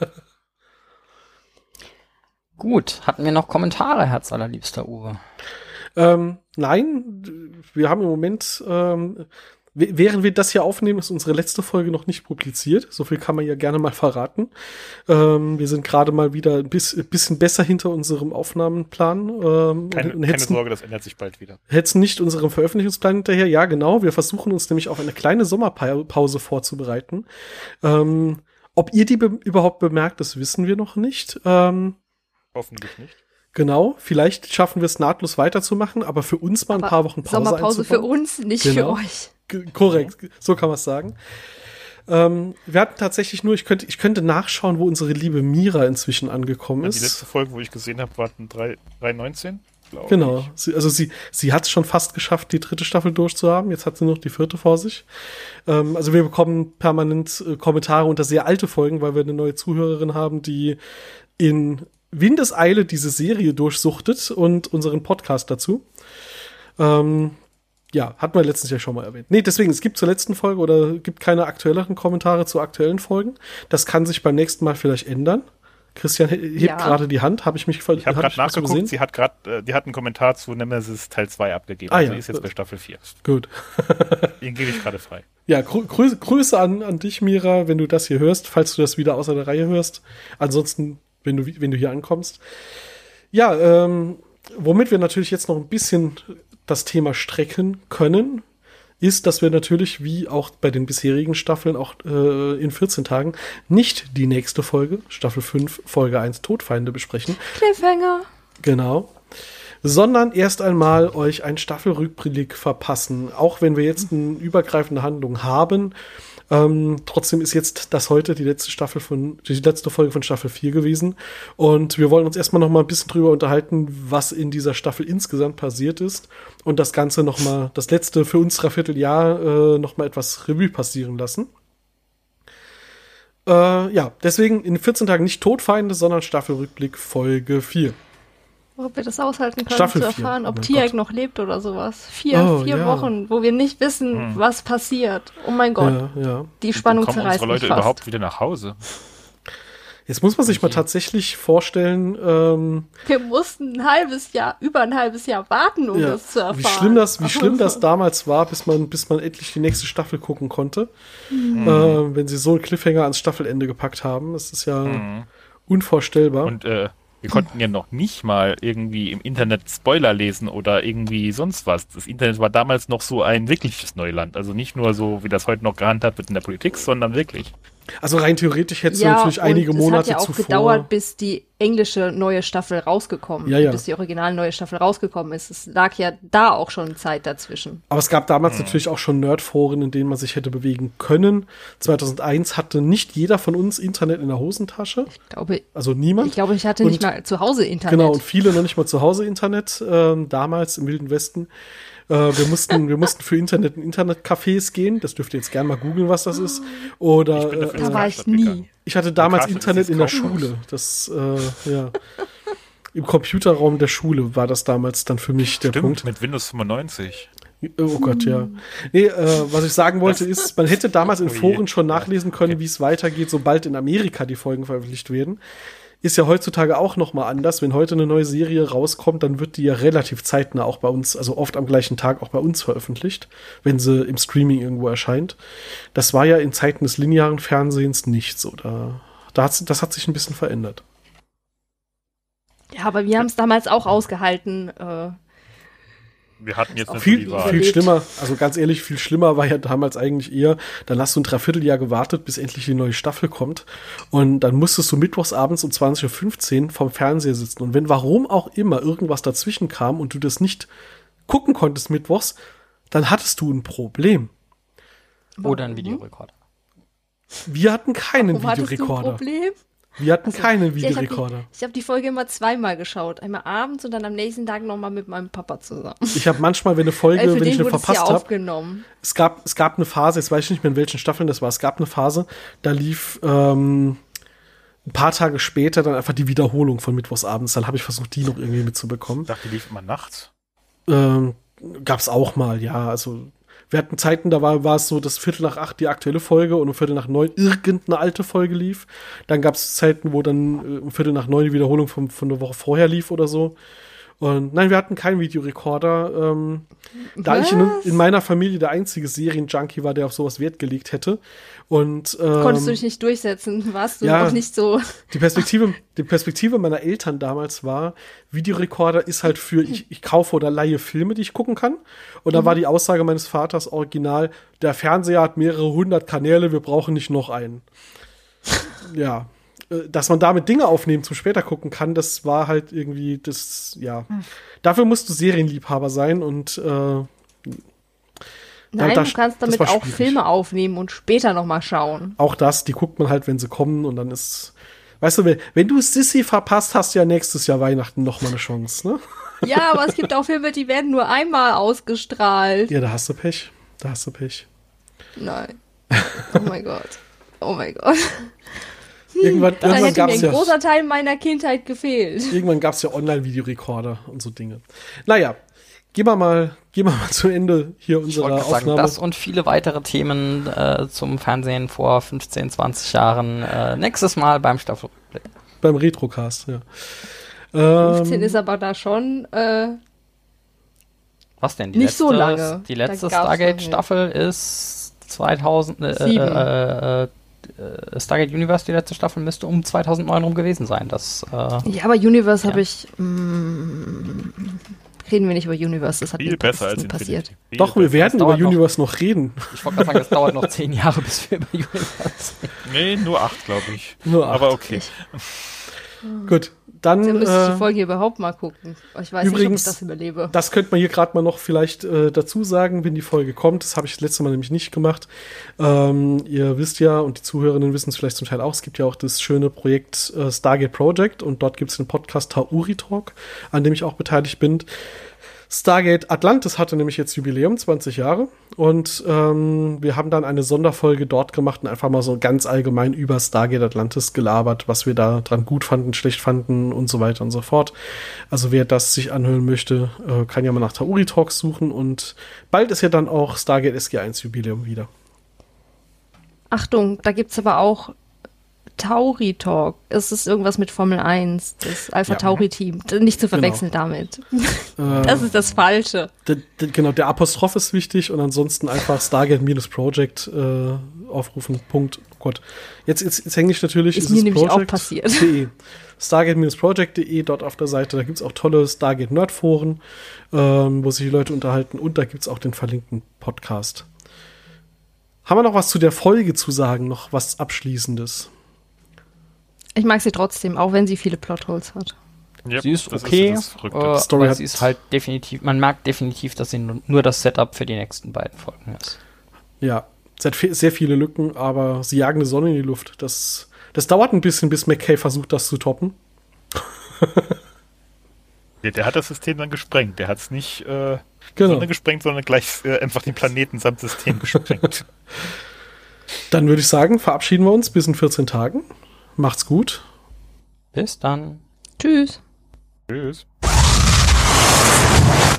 Gut, hatten wir noch Kommentare, Herz allerliebster Uwe? Ähm, nein, wir haben im Moment, ähm, w- während wir das hier aufnehmen, ist unsere letzte Folge noch nicht publiziert. So viel kann man ja gerne mal verraten. Ähm, wir sind gerade mal wieder ein bisschen, bisschen besser hinter unserem Aufnahmenplan. Ähm, Keine, und keine hetzen, Sorge, das ändert sich bald wieder. hetzen nicht unserem Veröffentlichungsplan hinterher. Ja, genau. Wir versuchen uns nämlich auf eine kleine Sommerpause vorzubereiten. Ähm, ob ihr die be- überhaupt bemerkt, das wissen wir noch nicht. Ähm, Hoffentlich nicht. Genau, vielleicht schaffen wir es nahtlos weiterzumachen, aber für uns mal ein Aber paar Wochen Pause Sommerpause für einzubauen. uns, nicht Genau. für euch. G- Korrekt, so kann man es sagen. Ähm, wir hatten tatsächlich nur, ich könnte, ich könnte nachschauen, wo unsere liebe Mira inzwischen angekommen Ja, die letzte ist. Folge, wo ich gesehen habe, war drei neunzehn, glaube Genau, ich. sie, also sie, sie hat es schon fast geschafft, die dritte Staffel durchzuhaben. Jetzt hat sie noch die vierte vor sich. Ähm, also wir bekommen permanent äh, Kommentare unter sehr alte Folgen, weil wir eine neue Zuhörerin haben, die in Windeseile diese Serie durchsuchtet und unseren Podcast dazu. Ähm, ja, hatten wir letztens ja schon mal erwähnt. Nee, deswegen, es gibt zur letzten Folge oder gibt keine aktuelleren Kommentare zu aktuellen Folgen. Das kann sich beim nächsten Mal vielleicht ändern. Christian he- hebt Ja. gerade die Hand, habe ich mich ver- Ich habe hab gerade was nachgeguckt, übersehen? sie hat gerade, äh, die hat einen Kommentar zu Nemesis Teil zwei abgegeben. Ah, also ja. die ist jetzt bei Staffel vier. Gut. Den gebe ich gerade frei. Ja, grü grü Grüße an, an dich, Mira, wenn du das hier hörst, falls du das wieder außer der Reihe hörst. Ansonsten, wenn du, wenn du hier ankommst. Ja, ähm, womit wir natürlich jetzt noch ein bisschen das Thema strecken können, ist, dass wir natürlich, wie auch bei den bisherigen Staffeln, auch äh, in vierzehn Tagen nicht die nächste Folge, Staffel fünf, Folge eins, Todfeinde besprechen. Cliffhanger. Genau. Sondern erst einmal euch einen Staffelrückblick verpassen. Auch wenn wir jetzt eine übergreifende Handlung haben, ähm, trotzdem ist jetzt das heute die letzte Staffel von, die letzte Folge von Staffel vier gewesen. Und wir wollen uns erstmal noch mal ein bisschen drüber unterhalten, was in dieser Staffel insgesamt passiert ist. Und das Ganze noch mal, das letzte für uns Dreivierteljahr, äh, noch mal etwas Revue passieren lassen. Äh, ja, deswegen in vierzehn Tagen nicht Todfeinde, sondern Staffelrückblick Folge vier. Ob wir das aushalten können, Staffel zu vier. erfahren, ob Oh mein Tiag Gott. noch lebt oder sowas. Vier, Oh, vier ja. Wochen, wo wir nicht wissen, Hm. was passiert. Oh mein Gott, Ja, ja. die Spannung Kommen zerreißt unsere mich Leute fast. überhaupt wieder nach Hause? Jetzt muss man sich mal tatsächlich vorstellen, ähm, Wir mussten ein halbes Jahr, über ein halbes Jahr warten, um ja, das zu erfahren. wie schlimm das, wie schlimm das damals war, bis man, bis man endlich die nächste Staffel gucken konnte. Mhm. Äh, wenn sie so einen Cliffhanger ans Staffelende gepackt haben, das ist ja Mhm. unvorstellbar. Und äh, wir konnten ja noch nicht mal irgendwie im Internet Spoiler lesen oder irgendwie sonst was. Das Internet war damals noch so ein wirkliches Neuland. Also nicht nur so, wie das heute noch gehandhabt wird in der Politik, sondern wirklich. Also rein theoretisch hättest du Ja, natürlich einige und Monate es hat ja auch zuvor. gedauert, bis die englische neue Staffel rausgekommen, Ja, ja. bis die original neue Staffel rausgekommen ist. Es lag ja da auch schon Zeit dazwischen. Aber es gab damals natürlich auch schon Nerdforen, in denen man sich hätte bewegen können. zweitausendeins hatte nicht jeder von uns Internet in der Hosentasche. Ich glaube, Also niemand. ich glaube, ich hatte Und- nicht mal zu Hause Internet. Genau, und viele noch nicht mal zu Hause Internet, ähm, damals im Wilden Westen. Äh, wir mussten, wir mussten für Internet in Internetcafés gehen. Das dürft ihr jetzt gerne mal googeln, was das ist. Oder Ich bin dafür äh, ins da war ich Karstadt gegangen. nie. ich hatte damals Karstadt ist Internet jetzt in der Kaufhaus. Schule. Das, äh, ja. Im Computerraum der Schule war das damals dann für mich der Stimmt, Punkt. mit Windows fünfundneunzig. Oh Gott, ja. Nee, äh, was ich sagen wollte ist, man hätte damals in Oh je. Foren schon nachlesen können, wie es weitergeht, sobald in Amerika die Folgen veröffentlicht werden. Ist ja heutzutage auch noch mal anders. Wenn heute eine neue Serie rauskommt, dann wird die ja relativ zeitnah auch bei uns, also oft am gleichen Tag auch bei uns veröffentlicht, wenn sie im Streaming irgendwo erscheint. Das war ja in Zeiten des linearen Fernsehens nicht so. Da, da hat's, das hat sich ein bisschen verändert. Ja, aber wir haben es damals auch ausgehalten. Äh, Wir hatten jetzt Auch eine Viel, die Wahl. viel Überlebt. schlimmer, also ganz ehrlich, viel schlimmer war ja damals eigentlich eher, dann hast du ein Dreivierteljahr gewartet, bis endlich die neue Staffel kommt und dann musstest du mittwochs abends um zwanzig Uhr fünfzehn vorm Fernseher sitzen und wenn warum auch immer irgendwas dazwischen kam und du das nicht gucken konntest mittwochs, dann hattest du ein Problem. Oder ein Videorekorder. Wir hatten keinen Warum hattest du ein Videorekorder. Problem? Wir hatten keinen Ja, ich habe Videorekorder. die, ich hab die Folge immer zweimal geschaut. Einmal abends und dann am nächsten Tag nochmal mit meinem Papa zusammen. Ich habe manchmal, wenn eine Folge, Weil für wenn ich den eine wurde es ja verpasst habe, aufgenommen. es gab, es gab eine Phase, jetzt weiß ich nicht mehr, in welchen Staffeln das war, es gab eine Phase, da lief ähm, ein paar Tage später dann einfach die Wiederholung von Mittwochsabends. Dann habe ich versucht, die noch irgendwie mitzubekommen. Ich dachte, die lief immer nachts. Ähm, gab's auch mal, ja. Also wir hatten Zeiten, da war, war es so, dass Viertel nach acht die aktuelle Folge und um Viertel nach neun irgendeine alte Folge lief. Dann gab's Zeiten, wo dann äh, um Viertel nach neun die Wiederholung von, von der Woche vorher lief oder so. Und nein, wir hatten keinen Videorekorder. Ähm, da ich in, Was? in meiner Familie der einzige Serienjunkie war, der auf sowas Wert gelegt hätte. Und ähm, Konntest du dich nicht durchsetzen? Warst du ja. auch nicht so. die Perspektive, die Perspektive meiner Eltern damals war, Videorekorder ist halt für, ich, ich kaufe oder leihe Filme, die ich gucken kann. Und da war die Aussage meines Vaters original, der Fernseher hat mehrere hundert Kanäle, wir brauchen nicht noch einen. Ja. Äh, Dass man damit Dinge aufnehmen zum später gucken kann, das war halt irgendwie das, ja. Dafür musst du Serienliebhaber sein und äh, Nein, das- du kannst das damit war auch schwierig. Filme aufnehmen und später nochmal schauen. auch das, die guckt man halt, wenn sie kommen und dann ist, weißt du, wenn, wenn du Sissy verpasst, hast du ja nächstes Jahr Weihnachten noch mal eine Chance, ne? Ja, aber es gibt auch Filme, die werden nur einmal ausgestrahlt. Ja, da hast du Pech. Da hast du Pech. Nein. Oh mein Gott. Oh mein Gott. Irgendwann, Da irgendwann hätte mir gab's ein ja, großer Teil meiner Kindheit gefehlt. irgendwann gab's ja Online-Videorekorder und so Dinge. Naja, gehen wir mal, gehen wir mal zu Ende hier Ich unserer wollte sagen, Aufnahme. das und viele weitere Themen äh, zum Fernsehen vor fünfzehn, zwanzig Jahren äh, nächstes Mal beim Staffelrückblick. beim Retrocast, ja. fünfzehn Ähm, ist aber da schon äh, Was denn? Die nicht letzte, so lange. Die Da letzte gab's noch Stargate-Staffel ist zweitausend. Äh, Sieben. äh, äh, äh, Stargate Universe, die letzte Staffel, müsste um zweitausendneun rum gewesen sein. Das, äh, Ja, aber Universe Ja. habe ich. Mm, reden wir nicht über Universe, das hat Viel mir besser als passiert. Infinity. Viel doch, wir besser. werden Das über dauert noch. Universe noch reden. ich wollte gerade sagen, es dauert noch zehn Jahre, bis wir über Universe reden. Nee, nur acht, glaube ich. Nur acht. Aber okay. Gut, dann Dann müsste ich die äh, Folge überhaupt mal gucken. Ich weiß Übrigens- nicht, ob ich das überlebe. das könnte man hier gerade mal noch vielleicht äh, dazu sagen, wenn die Folge kommt. Das habe ich das letzte Mal nämlich nicht gemacht. Ähm, ihr wisst ja, und die Zuhörerinnen wissen es vielleicht zum Teil auch, es gibt ja auch das schöne Projekt äh, Stargate Project und dort gibt es den Podcast Tauri Talk, an dem ich auch beteiligt bin. Stargate Atlantis hatte nämlich jetzt Jubiläum, zwanzig Jahre. Und ähm, wir haben dann eine Sonderfolge dort gemacht und einfach mal so ganz allgemein über Stargate Atlantis gelabert, was wir da dran gut fanden, schlecht fanden und so weiter und so fort. Also wer das sich anhören möchte, äh, kann ja mal nach Tauri Talks suchen. Und bald ist ja dann auch Stargate S G eins Jubiläum wieder. Achtung, da gibt's aber auch Tauri Talk. Es ist irgendwas mit Formel eins, das Alpha Ja. Tauri Team. Nicht zu verwechseln damit. Äh, Das ist das Falsche. d- d- genau, der Apostroph ist wichtig und ansonsten einfach Stargate-Project äh, aufrufen. Punkt. Oh Gott. Jetzt, jetzt, jetzt hänge ich natürlich. Ist es mir nämlich auch Project passiert. de. Stargate-Project punkt de, dort auf der Seite. Da gibt es auch tolle Stargate-Nerd-Foren, ähm, wo sich die Leute unterhalten. Und da gibt es auch den verlinkten Podcast. Haben wir noch was zu der Folge zu sagen? Noch was Abschließendes? Ich mag sie trotzdem, auch wenn sie viele Plotholes hat. Ja, Sie ist das okay, das Verrückte. äh, Story aber hat- sie ist halt definitiv, man merkt definitiv, dass sie nur, nur das Setup für die nächsten beiden Folgen ist. Ja, es hat fe- sehr viele Lücken, aber sie jagen eine Sonne in die Luft. Das, das dauert ein bisschen, bis McKay versucht, das zu toppen. Der, der hat das System dann gesprengt. Der hat es nicht äh, Genau. Sonne gesprengt, sondern gleich äh, einfach den Planeten samt System gesprengt. Dann würde ich sagen, verabschieden wir uns bis in vierzehn Tagen. Macht's gut. Bis dann. Tschüss. Tschüss.